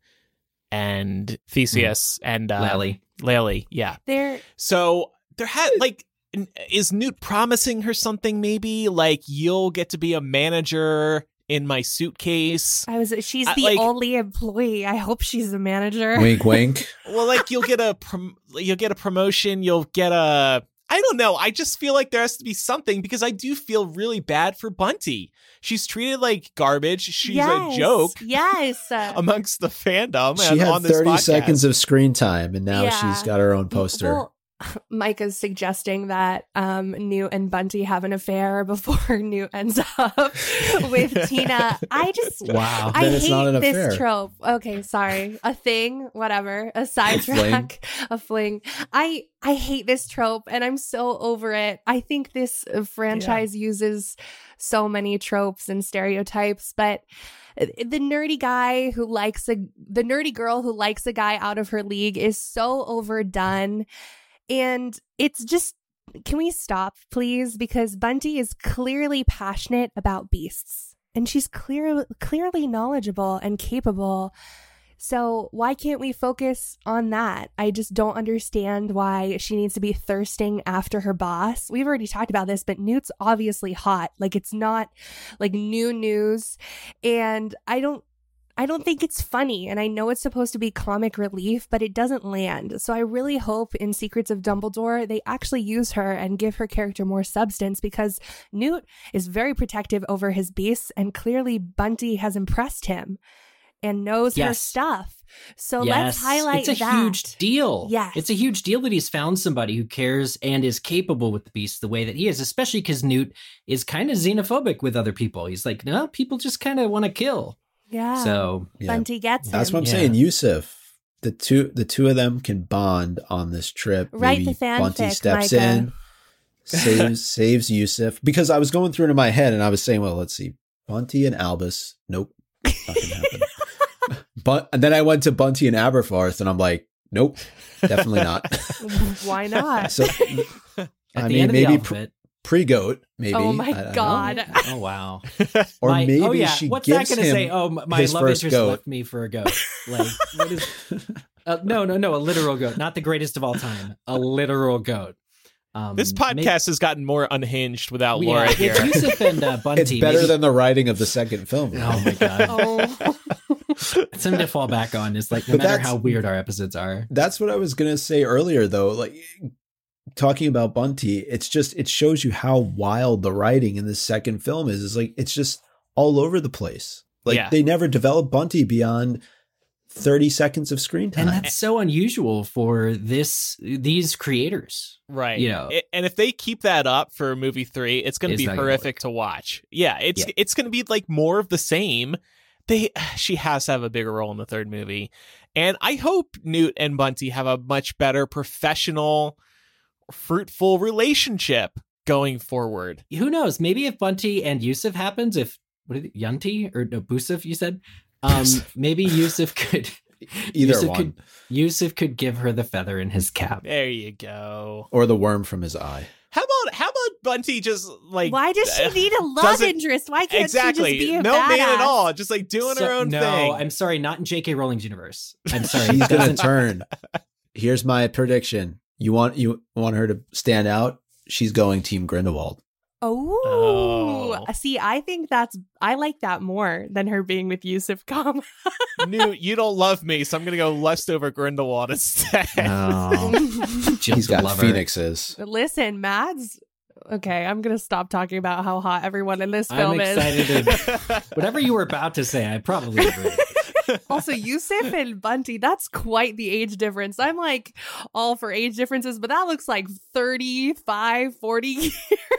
Speaker 5: and Theseus and uh,
Speaker 6: Lally.
Speaker 5: Lily, yeah.
Speaker 8: There,
Speaker 5: So there had like, n- is Newt promising her something? Maybe like, you'll get to be a manager in my suitcase.
Speaker 8: I was. She's
Speaker 5: I-
Speaker 8: the
Speaker 5: like-
Speaker 8: only employee. I hope she's a manager.
Speaker 7: Wink, wink.
Speaker 5: Well, like you'll get a prom- you'll get a promotion. You'll get a. I don't know. I just feel like there has to be something, because I do feel really bad for Bunty. She's treated like garbage. She's
Speaker 8: Yes,
Speaker 5: a joke
Speaker 8: Yes.
Speaker 5: amongst the fandom.
Speaker 7: She
Speaker 5: and
Speaker 7: had
Speaker 5: on this
Speaker 7: thirty
Speaker 5: podcast.
Speaker 7: seconds of screen time, and now
Speaker 8: Yeah.
Speaker 7: she's got her own poster.
Speaker 8: Well, Micah's suggesting that um, Newt and Bunty have an affair before Newt ends up with Tina. I just,
Speaker 6: Wow.
Speaker 8: I
Speaker 7: Then it's
Speaker 8: hate
Speaker 7: not an
Speaker 8: this
Speaker 7: affair.
Speaker 8: trope. Okay, sorry, a thing, whatever, a sidetrack, a fling. I I hate this trope, and I'm so over it. I think this uh, franchise uses so many tropes and stereotypes, but the nerdy guy who likes a the nerdy girl who likes a guy out of her league is so overdone. And it's just, can we stop, please? Because Bunty is clearly passionate about beasts, and she's clear, clearly knowledgeable and capable. So why can't we focus on that? I just don't understand why she needs to be thirsting after her boss. We've already talked about this, but Newt's obviously hot. Like, it's not like new news. And I don't I don't think it's funny, and I know it's supposed to be comic relief, but it doesn't land. So I really hope in Secrets of Dumbledore they actually use her and give her character more substance, because Newt is very protective over his beasts, and clearly Bunty has impressed him and knows her
Speaker 6: Yes.
Speaker 8: stuff. So
Speaker 6: Yes.
Speaker 8: let's highlight
Speaker 6: It's a
Speaker 8: that.
Speaker 6: huge deal.
Speaker 8: Yes.
Speaker 6: It's a huge deal that he's found somebody who cares and is capable with the beast the way that he is, especially because Newt is kind of xenophobic with other people. He's like, no, people just kind of want to kill.
Speaker 8: Yeah.
Speaker 6: So
Speaker 7: Yeah.
Speaker 8: Bunty gets him.
Speaker 7: That's what I'm
Speaker 6: Yeah.
Speaker 7: saying. Yusuf, the two the two of them can bond on this trip.
Speaker 8: Write
Speaker 7: Maybe
Speaker 8: the fanfic,
Speaker 7: Bunty steps
Speaker 8: Micah.
Speaker 7: in, saves saves Yusuf. Because I was going through it in my head, and I was saying, well, let's see, Bunty and Albus. Nope, not gonna happen. But and then I went to Bunty and Aberforth, and I'm like, nope, definitely not.
Speaker 8: Why not?
Speaker 7: So
Speaker 6: at
Speaker 7: I
Speaker 6: the
Speaker 7: mean,
Speaker 6: end of
Speaker 7: maybe
Speaker 6: the
Speaker 7: pr-
Speaker 6: alphabet.
Speaker 7: pre-goat, maybe.
Speaker 8: Oh my
Speaker 7: I don't know.
Speaker 8: God.
Speaker 6: Oh, wow.
Speaker 7: Or
Speaker 6: My-
Speaker 7: maybe
Speaker 6: oh, yeah.
Speaker 7: she
Speaker 6: What's
Speaker 7: gives
Speaker 6: that going to
Speaker 7: him
Speaker 6: say? Oh, my
Speaker 7: his
Speaker 6: love
Speaker 7: first
Speaker 6: interest
Speaker 7: goat.
Speaker 6: left me for a goat. Like, what is? Uh, no, no, no. A literal goat, not the greatest of all time. A literal goat. Um,
Speaker 5: This
Speaker 6: maybe-
Speaker 5: podcast has gotten more unhinged without
Speaker 6: yeah,
Speaker 5: Laura here.
Speaker 6: it's Yusuf and uh, Bunty.
Speaker 7: It's better
Speaker 6: maybe-
Speaker 7: than the writing of the second film.
Speaker 6: Oh my god.
Speaker 8: Oh.
Speaker 6: It's something to fall back on. Is like no
Speaker 7: But
Speaker 6: matter
Speaker 7: that's-
Speaker 6: how weird our episodes are.
Speaker 7: That's what I was gonna say earlier, though. Like talking about Bunty, it's just it shows you how wild the writing in the second film is. It's like it's just all over the place. Like
Speaker 5: Yeah.
Speaker 7: they never developed Bunty beyond thirty seconds of screen time.
Speaker 6: And that's so unusual for this these creators.
Speaker 5: Right.
Speaker 6: You know.
Speaker 5: It, and if they keep that up for movie three, it's going to
Speaker 6: It's
Speaker 5: be
Speaker 6: not gonna
Speaker 5: horrific
Speaker 6: work.
Speaker 5: to watch. Yeah, it's
Speaker 6: Yeah.
Speaker 5: it's going to be like more of the same. They she has to have a bigger role in the third movie. And I hope Newt and Bunty have a much better professional, fruitful relationship going forward.
Speaker 6: Who knows? Maybe if Bunty and Yusuf happens, if what is it, Yunti or no, Busuf, you said, um, maybe Yusuf could
Speaker 7: Either
Speaker 6: Yusuf
Speaker 7: one.
Speaker 6: Could, Yusuf could give her the feather in his cap.
Speaker 5: There you go.
Speaker 7: Or the worm from his eye.
Speaker 5: How about how about Bunty just like
Speaker 8: Why does she
Speaker 5: uh,
Speaker 8: need a love
Speaker 5: doesn't-
Speaker 8: interest? Why can't
Speaker 5: exactly
Speaker 8: she just be a
Speaker 5: no
Speaker 8: badass?
Speaker 5: man at all, just like doing
Speaker 6: So-
Speaker 5: her own
Speaker 6: no,
Speaker 5: thing.
Speaker 6: I'm sorry, not in J K. Rowling's universe. I'm sorry.
Speaker 7: He's
Speaker 6: It
Speaker 7: gonna
Speaker 6: doesn't-
Speaker 7: turn. Here's my prediction. You want you want her to stand out? She's going Team Grindelwald.
Speaker 8: Oh.
Speaker 5: Oh.
Speaker 8: See, I think that's I like that more than her being with Yusuf Khan.
Speaker 5: Newt, you don't love me, so I'm gonna go lust over Grindelwald instead.
Speaker 6: Oh, Jill's
Speaker 7: He's
Speaker 6: a
Speaker 7: got
Speaker 6: lover.
Speaker 7: phoenixes.
Speaker 8: Listen, Mads. Okay, I'm gonna stop talking about how hot everyone in this
Speaker 6: I'm
Speaker 8: film is.
Speaker 6: excited. To, whatever you were about to say, I probably agree.
Speaker 8: Also, Yusuf and Bunty, that's quite the age difference. I'm like all for age differences, but that looks like thirty-five, forty years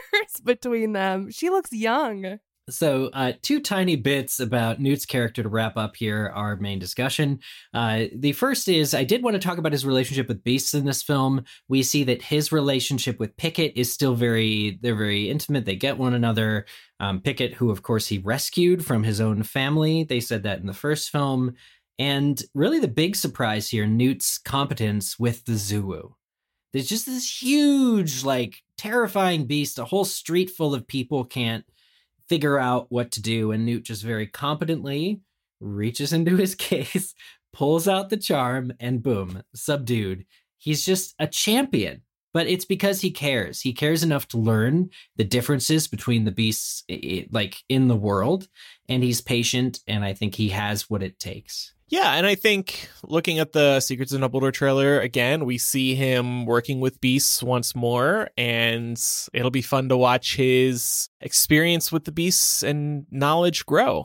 Speaker 8: between them. She looks young.
Speaker 6: So, uh, two tiny bits about Newt's character to wrap up here our main discussion. Uh, the first is I did want to talk about his relationship with Beasts in this film. We see that his relationship with Pickett is still very, they're very intimate. They get one another. Um, Pickett, who of course he rescued from his own family. They said that in the first film. And really the big surprise here, Newt's competence with the Zuu. There's just this huge, like, terrifying beast. A whole street full of people can't figure out what to do, and Newt just very competently reaches into his case, pulls out the charm, and boom, subdued. He's just a champion, but it's because he cares. He cares enough to learn the differences between the beasts, i- like in the world, and he's patient, and I think he has what it takes.
Speaker 5: Yeah, and I think looking at the Secrets of Dumbledore trailer again, we see him working with beasts once more, and it'll be fun to watch his experience with the beasts and knowledge grow.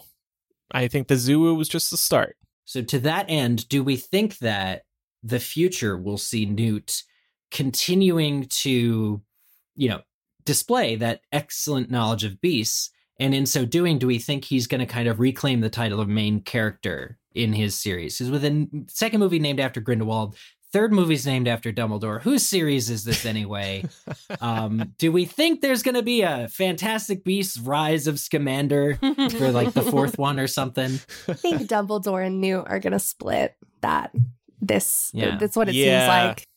Speaker 5: I think the Zuu was just the start.
Speaker 6: So to that end, do we think that the future will see Newt continuing to, you know, display that excellent knowledge of beasts? And in so doing, do we think he's going to kind of reclaim the title of main character in his series? Because with a second movie named after Grindelwald, third movie's named after Dumbledore. Whose series is this anyway? um, do we think there's going to be a Fantastic Beasts Rise of Scamander for like the fourth one or something?
Speaker 8: I think Dumbledore and Newt are gonna split that. This
Speaker 6: Yeah.
Speaker 8: that's what it
Speaker 5: Yeah.
Speaker 8: seems like.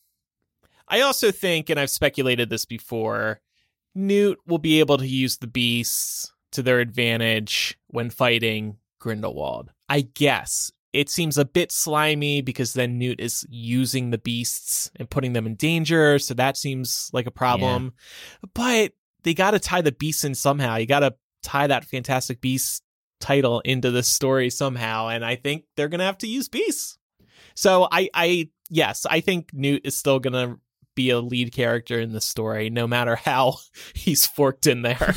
Speaker 5: I also think, and I've speculated this before, Newt will be able to use the beasts to their advantage when fighting Grindelwald. I guess. It seems a bit slimy because then Newt is using the beasts and putting them in danger, so that seems like a problem. But they got to tie the beasts in somehow. You got to tie that Fantastic Beasts title into this story somehow, and I think they're going to have to use beasts. So I, I, yes, I think Newt is still going to be a lead character in the story, no matter how he's forked in there.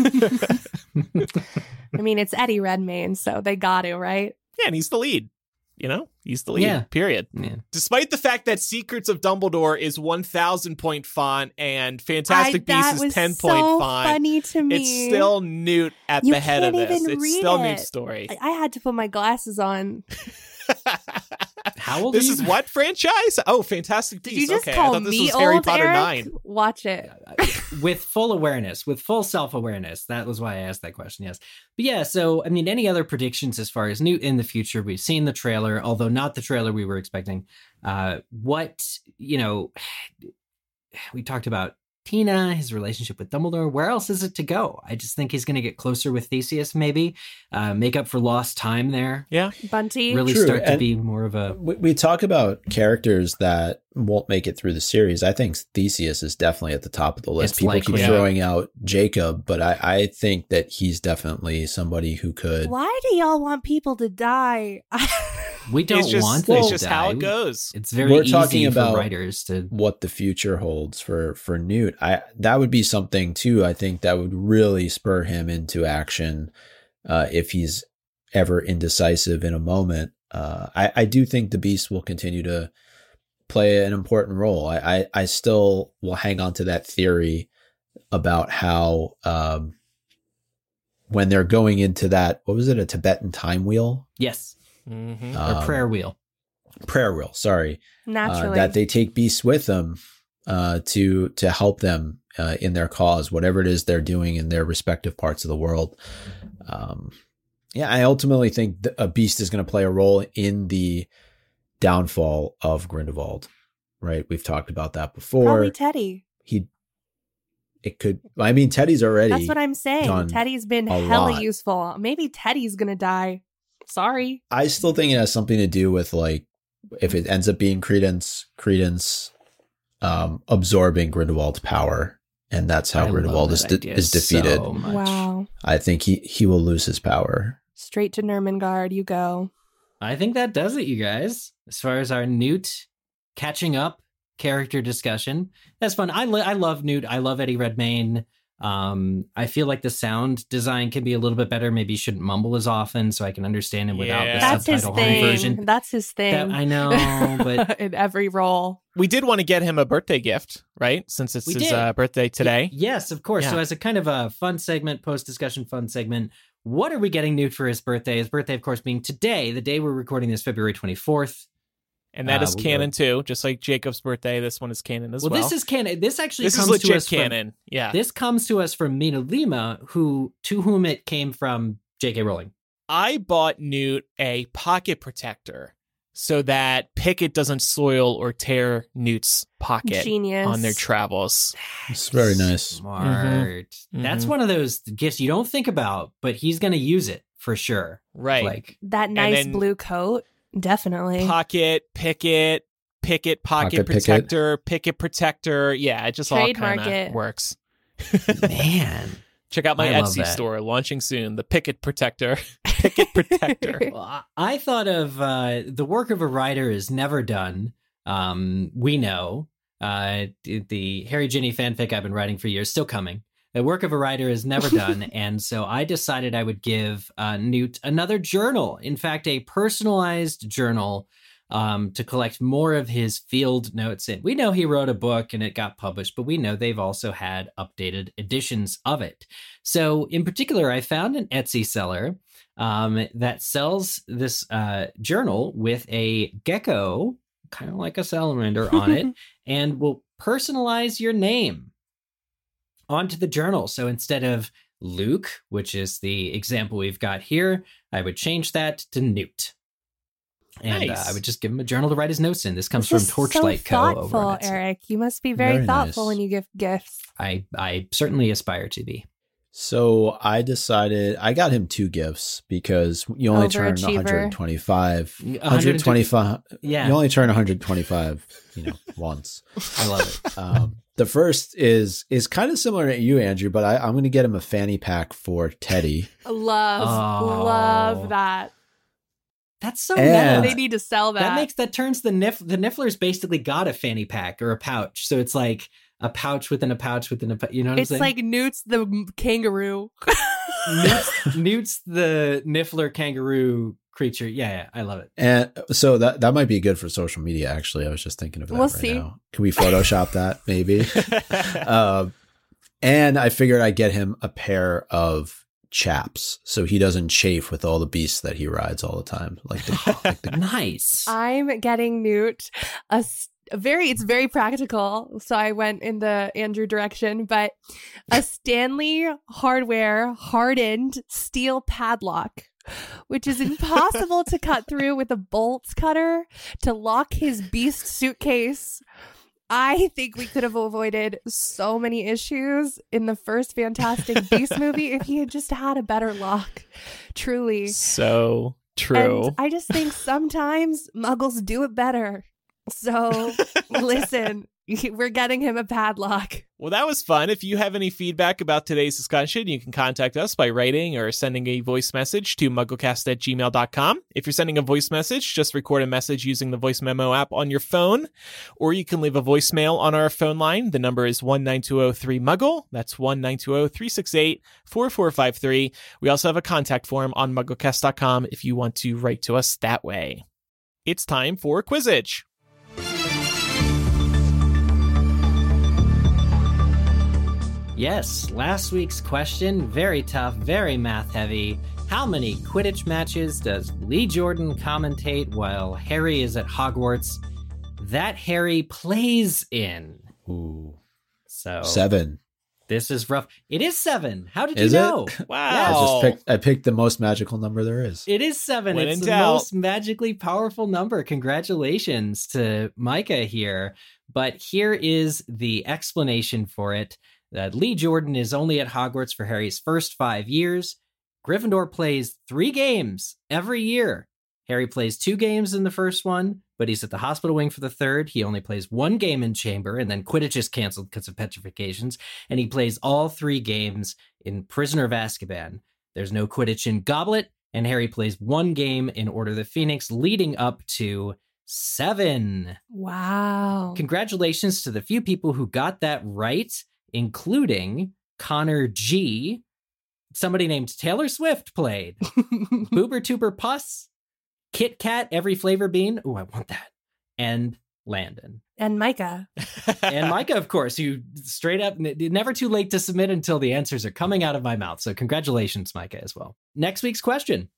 Speaker 8: I mean, it's Eddie Redmayne, so they got to, right?
Speaker 5: Yeah, and he's the lead. You know, he's the lead,
Speaker 6: Yeah.
Speaker 5: period.
Speaker 6: Yeah.
Speaker 5: Despite the fact that Secrets of Dumbledore is one thousand point font and Fantastic
Speaker 8: I, that
Speaker 5: Beasts is
Speaker 8: was
Speaker 5: ten
Speaker 8: so
Speaker 5: point font,
Speaker 8: funny to me.
Speaker 5: it's still Newt at
Speaker 8: You
Speaker 5: the head of
Speaker 8: can't
Speaker 5: this.
Speaker 8: even
Speaker 5: It's
Speaker 8: read
Speaker 5: still
Speaker 8: it.
Speaker 5: Newt's story.
Speaker 8: I, I had to put my glasses on.
Speaker 6: How old
Speaker 5: This
Speaker 6: are
Speaker 5: is
Speaker 6: you?
Speaker 5: what franchise? Oh, Fantastic
Speaker 8: Did
Speaker 5: Beasts.
Speaker 8: you just
Speaker 5: okay,
Speaker 8: call
Speaker 5: I thought this
Speaker 8: me
Speaker 5: was Harry
Speaker 8: old,
Speaker 5: Potter
Speaker 8: Eric?
Speaker 5: nine.
Speaker 8: Watch it.
Speaker 6: With full awareness, with full self-awareness. That was why I asked that question, yes. But yeah, so, I mean, any other predictions as far as Newt in the future? We've seen the trailer, although not the trailer we were expecting. Uh, what, you know, we talked about Tina, his relationship with Dumbledore. Where else is it to go? I just think he's going to get closer with Theseus, maybe. Uh, make up for lost time there.
Speaker 5: Yeah.
Speaker 8: Bunty.
Speaker 6: Really
Speaker 7: True,
Speaker 6: start to
Speaker 7: and-
Speaker 6: be more of a...
Speaker 7: We, we talk about characters that won't make it through the series. I think Theseus is definitely at the top of the list.
Speaker 6: It's
Speaker 7: People
Speaker 6: likely.
Speaker 7: keep
Speaker 5: Yeah.
Speaker 7: throwing out Jacob, but I, I think that he's definitely somebody who could.
Speaker 8: Why do y'all want people to die?
Speaker 6: We don't
Speaker 5: It's just,
Speaker 6: want them
Speaker 5: it's
Speaker 6: to
Speaker 5: just
Speaker 6: die.
Speaker 5: how it goes.
Speaker 6: It's very
Speaker 7: We're
Speaker 6: easy
Speaker 7: talking
Speaker 6: for
Speaker 7: about
Speaker 6: writers to...
Speaker 7: what the future holds for for Newt. I that would be something too. I think that would really spur him into action uh, if he's ever indecisive in a moment. uh, I, I do think the Beast will continue to play an important role. I, I, I still will hang on to that theory about how um, when they're going into that, what was it, a Tibetan time wheel?
Speaker 6: Yes.
Speaker 5: Mm-hmm.
Speaker 6: Um, or prayer wheel.
Speaker 7: Prayer wheel, sorry.
Speaker 8: Naturally.
Speaker 7: Uh, that they take Beasts with them uh, to to help them uh, in their cause, whatever it is they're doing in their respective parts of the world. Um, yeah, I ultimately think a Beast is going to play a role in the downfall of Grindelwald, right? We've talked about that before.
Speaker 8: Probably Teddy.
Speaker 7: He, it could, I mean, Teddy's already.
Speaker 8: That's what I'm saying. Teddy's been hella lot. useful. Maybe Teddy's going to die. Sorry.
Speaker 7: I still think it has something to do with, like, if it ends up being Credence, Credence um, absorbing Grindelwald's power. And that's how I Grindelwald is, de- is defeated.
Speaker 6: So
Speaker 8: wow.
Speaker 7: I think he, he will lose his power.
Speaker 8: Straight to Nurmengard you go.
Speaker 6: I think that does it, you guys. As far as our Newt catching up character discussion, that's fun. I, lo- I love Newt. I love Eddie Redmayne. Um, I feel like the sound design can be a little bit better. Maybe you shouldn't mumble as often so I can understand him without
Speaker 5: Yeah.
Speaker 6: the
Speaker 8: That's his
Speaker 6: subtitle home
Speaker 8: thing.
Speaker 6: version.
Speaker 8: That's his thing.
Speaker 6: That, I know, but
Speaker 8: in every role.
Speaker 5: We did want to get him a birthday gift, right? Since it's
Speaker 6: We
Speaker 5: his
Speaker 6: did.
Speaker 5: uh, birthday today.
Speaker 6: Y- yes, of course.
Speaker 5: Yeah.
Speaker 6: So as a kind of a fun segment, post-discussion fun segment, what are we getting Newt for his birthday? His birthday, of course, being today, the day we're recording this, February twenty-fourth.
Speaker 5: And that
Speaker 6: Uh,
Speaker 5: is
Speaker 6: we
Speaker 5: canon
Speaker 6: go-
Speaker 5: too, just like Jacob's birthday. This one is canon as well.
Speaker 6: Well, this is canon. This actually
Speaker 5: this
Speaker 6: comes
Speaker 5: is legit
Speaker 6: to us
Speaker 5: canon.
Speaker 6: From,
Speaker 5: yeah.
Speaker 6: This comes to us from Mina Lima, who to whom it came from J K Rowling.
Speaker 5: I bought Newt a pocket protector so that Pickett doesn't soil or tear Newt's pocket
Speaker 8: Genius.
Speaker 5: on their travels.
Speaker 7: It's very nice.
Speaker 6: Smart.
Speaker 5: Mhm.
Speaker 6: That's
Speaker 5: Mhm.
Speaker 6: one of those gifts you don't think about, but he's going to use it for sure.
Speaker 5: Right.
Speaker 6: Like
Speaker 8: That nice
Speaker 5: then-
Speaker 8: blue coat. Definitely.
Speaker 5: Pocket, Pickett, Pickett, pocket,
Speaker 7: Pocket Pickett.
Speaker 5: protector, Pickett protector. Yeah, it just all
Speaker 8: Trademark
Speaker 5: kind
Speaker 8: it.
Speaker 5: of works.
Speaker 6: man.
Speaker 5: Check out my
Speaker 6: I love
Speaker 5: Etsy
Speaker 6: that.
Speaker 5: store launching soon. The Pickett Protector. Pickett Protector.
Speaker 6: Well, I- I thought of uh, the work of a writer is never done. Um, we know uh, the, the Harry Ginny fanfic I've been writing for years still coming. The work of a writer is never done, and so I decided I would give uh, Newt another journal. In fact, a personalized journal um, to collect more of his field notes in. We know he wrote a book and it got published, but we know they've also had updated editions of it. So, in particular, I found an Etsy seller um, that sells this uh, journal with a gecko, kind of like a salamander, on it, and will personalize your name onto the journal. So instead of Luke, which is the example we've got here, I would change that to Newt. And
Speaker 5: Nice.
Speaker 6: uh, I would just give him a journal to write his notes in. This comes
Speaker 8: This
Speaker 6: from
Speaker 8: is
Speaker 6: Torchlight
Speaker 8: so
Speaker 6: Co.
Speaker 8: thoughtful,
Speaker 6: over on Etsy.
Speaker 8: Eric. You must be very,
Speaker 7: Very
Speaker 8: thoughtful
Speaker 7: nice.
Speaker 8: when you give gifts.
Speaker 6: I, I certainly aspire to be.
Speaker 7: So I decided I got him two gifts because you only turn
Speaker 8: Overachiever.
Speaker 7: one hundred twenty-five.
Speaker 6: one
Speaker 7: one hundred twenty-five.
Speaker 6: Yeah.
Speaker 7: You only turn one hundred twenty-five, you know, once.
Speaker 6: I love it.
Speaker 7: Um, the first is is kind of similar to you, Andrew, but I, I'm going to get him a fanny pack for Teddy.
Speaker 8: Love,
Speaker 6: Oh.
Speaker 8: love that.
Speaker 6: That's so
Speaker 7: And-
Speaker 6: nice.
Speaker 8: They need to sell that.
Speaker 6: That makes that turns the Nif the Nifflers basically got a fanny pack or a pouch. So it's like a pouch within a pouch within a pouch. You know what
Speaker 8: it's
Speaker 6: I'm saying?
Speaker 8: like Newt's the m- kangaroo.
Speaker 6: Newt's, Newt's the Niffler kangaroo creature. Yeah, yeah, I love it.
Speaker 7: And so that that might be good for social media, actually. I was just thinking of that
Speaker 8: We'll
Speaker 7: right
Speaker 8: see.
Speaker 7: now. Can we Photoshop that, maybe? um, and I figured I'd get him a pair of chaps so he doesn't chafe with all the beasts that he rides all the time. Like the, like the
Speaker 6: Nice.
Speaker 8: I'm getting Newt a, s- a very, it's very practical. So I went in the Andrew direction, but a Stanley Hardware hardened steel padlock, which is impossible to cut through with a bolts cutter to lock his beast suitcase. I think we could have avoided so many issues in the first Fantastic Beasts movie if he had just had a better lock. Truly.
Speaker 5: So true.
Speaker 8: And I just think sometimes muggles do it better. So listen, We're getting him a padlock.
Speaker 5: Well, that was fun. If you have any feedback about today's discussion, you can contact us by writing or sending a voice message to mugglecast at gmail dot com. If you're sending a voice message, just record a message using the voice memo app on your phone, or you can leave a voicemail on our phone line. The number is one nine two zero three muggle. That's one nine two zero three six eight four four five three. We also have a contact form on mugglecast dot com if you want to write to us that way. It's time for Quizzitch.
Speaker 6: Yes, last week's question, very tough, very math heavy. How many Quidditch matches does Lee Jordan commentate while Harry is at Hogwarts that Harry plays in?
Speaker 7: Ooh.
Speaker 6: So
Speaker 7: Seven.
Speaker 6: This is rough. It is seven. How did
Speaker 7: Is
Speaker 6: you
Speaker 7: it?
Speaker 6: know?
Speaker 5: Wow.
Speaker 6: Yes.
Speaker 7: I just picked I picked the most magical number there is.
Speaker 6: It is seven.
Speaker 5: When
Speaker 6: it's
Speaker 5: in
Speaker 6: the
Speaker 5: doubt.
Speaker 6: most magically powerful number. Congratulations to Micah here. But here is the explanation for it. That Lee Jordan is only at Hogwarts for Harry's first five years. Gryffindor plays three games every year. Harry plays two games in the first one, but he's at the hospital wing for the third. He only plays one game in Chamber, and then Quidditch is canceled because of petrifications. And he plays all three games in Prisoner of Azkaban. There's no Quidditch in Goblet, and Harry plays one game in Order of the Phoenix, leading up to seven.
Speaker 8: Wow.
Speaker 6: Congratulations to the few people who got that right, including Connor G. Somebody named Taylor Swift played. Boober Tuber Puss, Kit Kat, Every Flavor Bean. Ooh, I want that. And Landon.
Speaker 8: And Micah.
Speaker 6: And Micah, of course, who straight up, never too late to submit until the answers are coming out of my mouth. So congratulations, Micah, as well. Next week's question.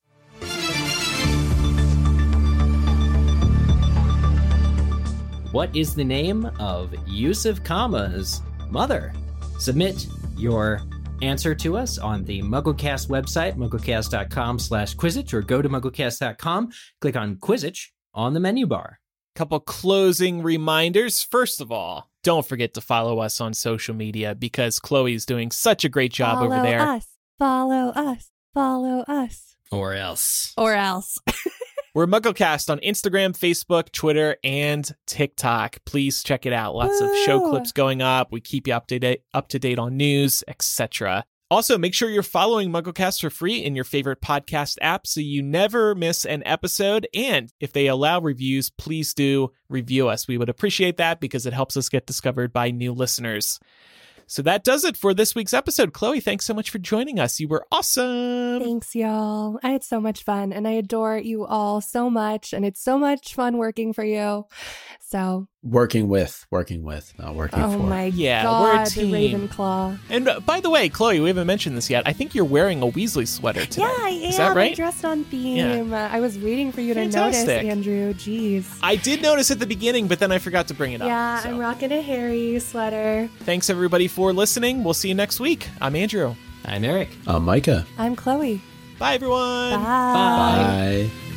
Speaker 6: What is the name of Yusuf Kama's mother? Submit your answer to us on the MuggleCast website, mugglecast.com slash Quizzitch, or go to mugglecast dot com, click on Quizzitch on the menu bar.
Speaker 5: Couple closing reminders. First of all, don't forget to follow us on social media because Chloe's doing such a great job
Speaker 8: follow
Speaker 5: over there.
Speaker 8: Us, follow us. Follow us.
Speaker 6: Or else.
Speaker 8: Or else.
Speaker 5: We're MuggleCast on Instagram, Facebook, Twitter, and TikTok. Please check it out. Lots
Speaker 8: Woo!
Speaker 5: of show clips going up. We keep you up to date, up to date on news, et cetera. Also, make sure you're following MuggleCast for free in your favorite podcast app so you never miss an episode. And if they allow reviews, please do review us. We would appreciate that because it helps us get discovered by new listeners. So that does it for this week's episode. Chloe, thanks so much for joining us. You were awesome.
Speaker 8: Thanks, y'all. I had so much fun, and I adore you all so much, and it's so much fun working for you. So
Speaker 7: Working with, working with, not working
Speaker 8: oh
Speaker 7: for.
Speaker 8: my
Speaker 5: Yeah,
Speaker 8: God,
Speaker 5: we're a
Speaker 8: the
Speaker 5: team.
Speaker 8: Ravenclaw.
Speaker 5: And uh, by the way, Chloe, we haven't mentioned this yet. I think you're wearing a Weasley sweater today.
Speaker 8: Yeah, I am.
Speaker 5: Is that right?
Speaker 8: I dressed on theme. Uh, I was waiting for you to
Speaker 5: Fantastic.
Speaker 8: notice, Andrew. Jeez.
Speaker 5: I did notice at the beginning, but then I forgot to bring it
Speaker 8: Yeah,
Speaker 5: up. so.
Speaker 8: I'm rocking a Harry sweater.
Speaker 5: Thanks, everybody, for listening. We'll see you next week. I'm Andrew.
Speaker 6: I'm Eric.
Speaker 7: Uh, Micah.
Speaker 8: I'm Chloe.
Speaker 5: Bye, everyone.
Speaker 8: Bye.
Speaker 7: Bye.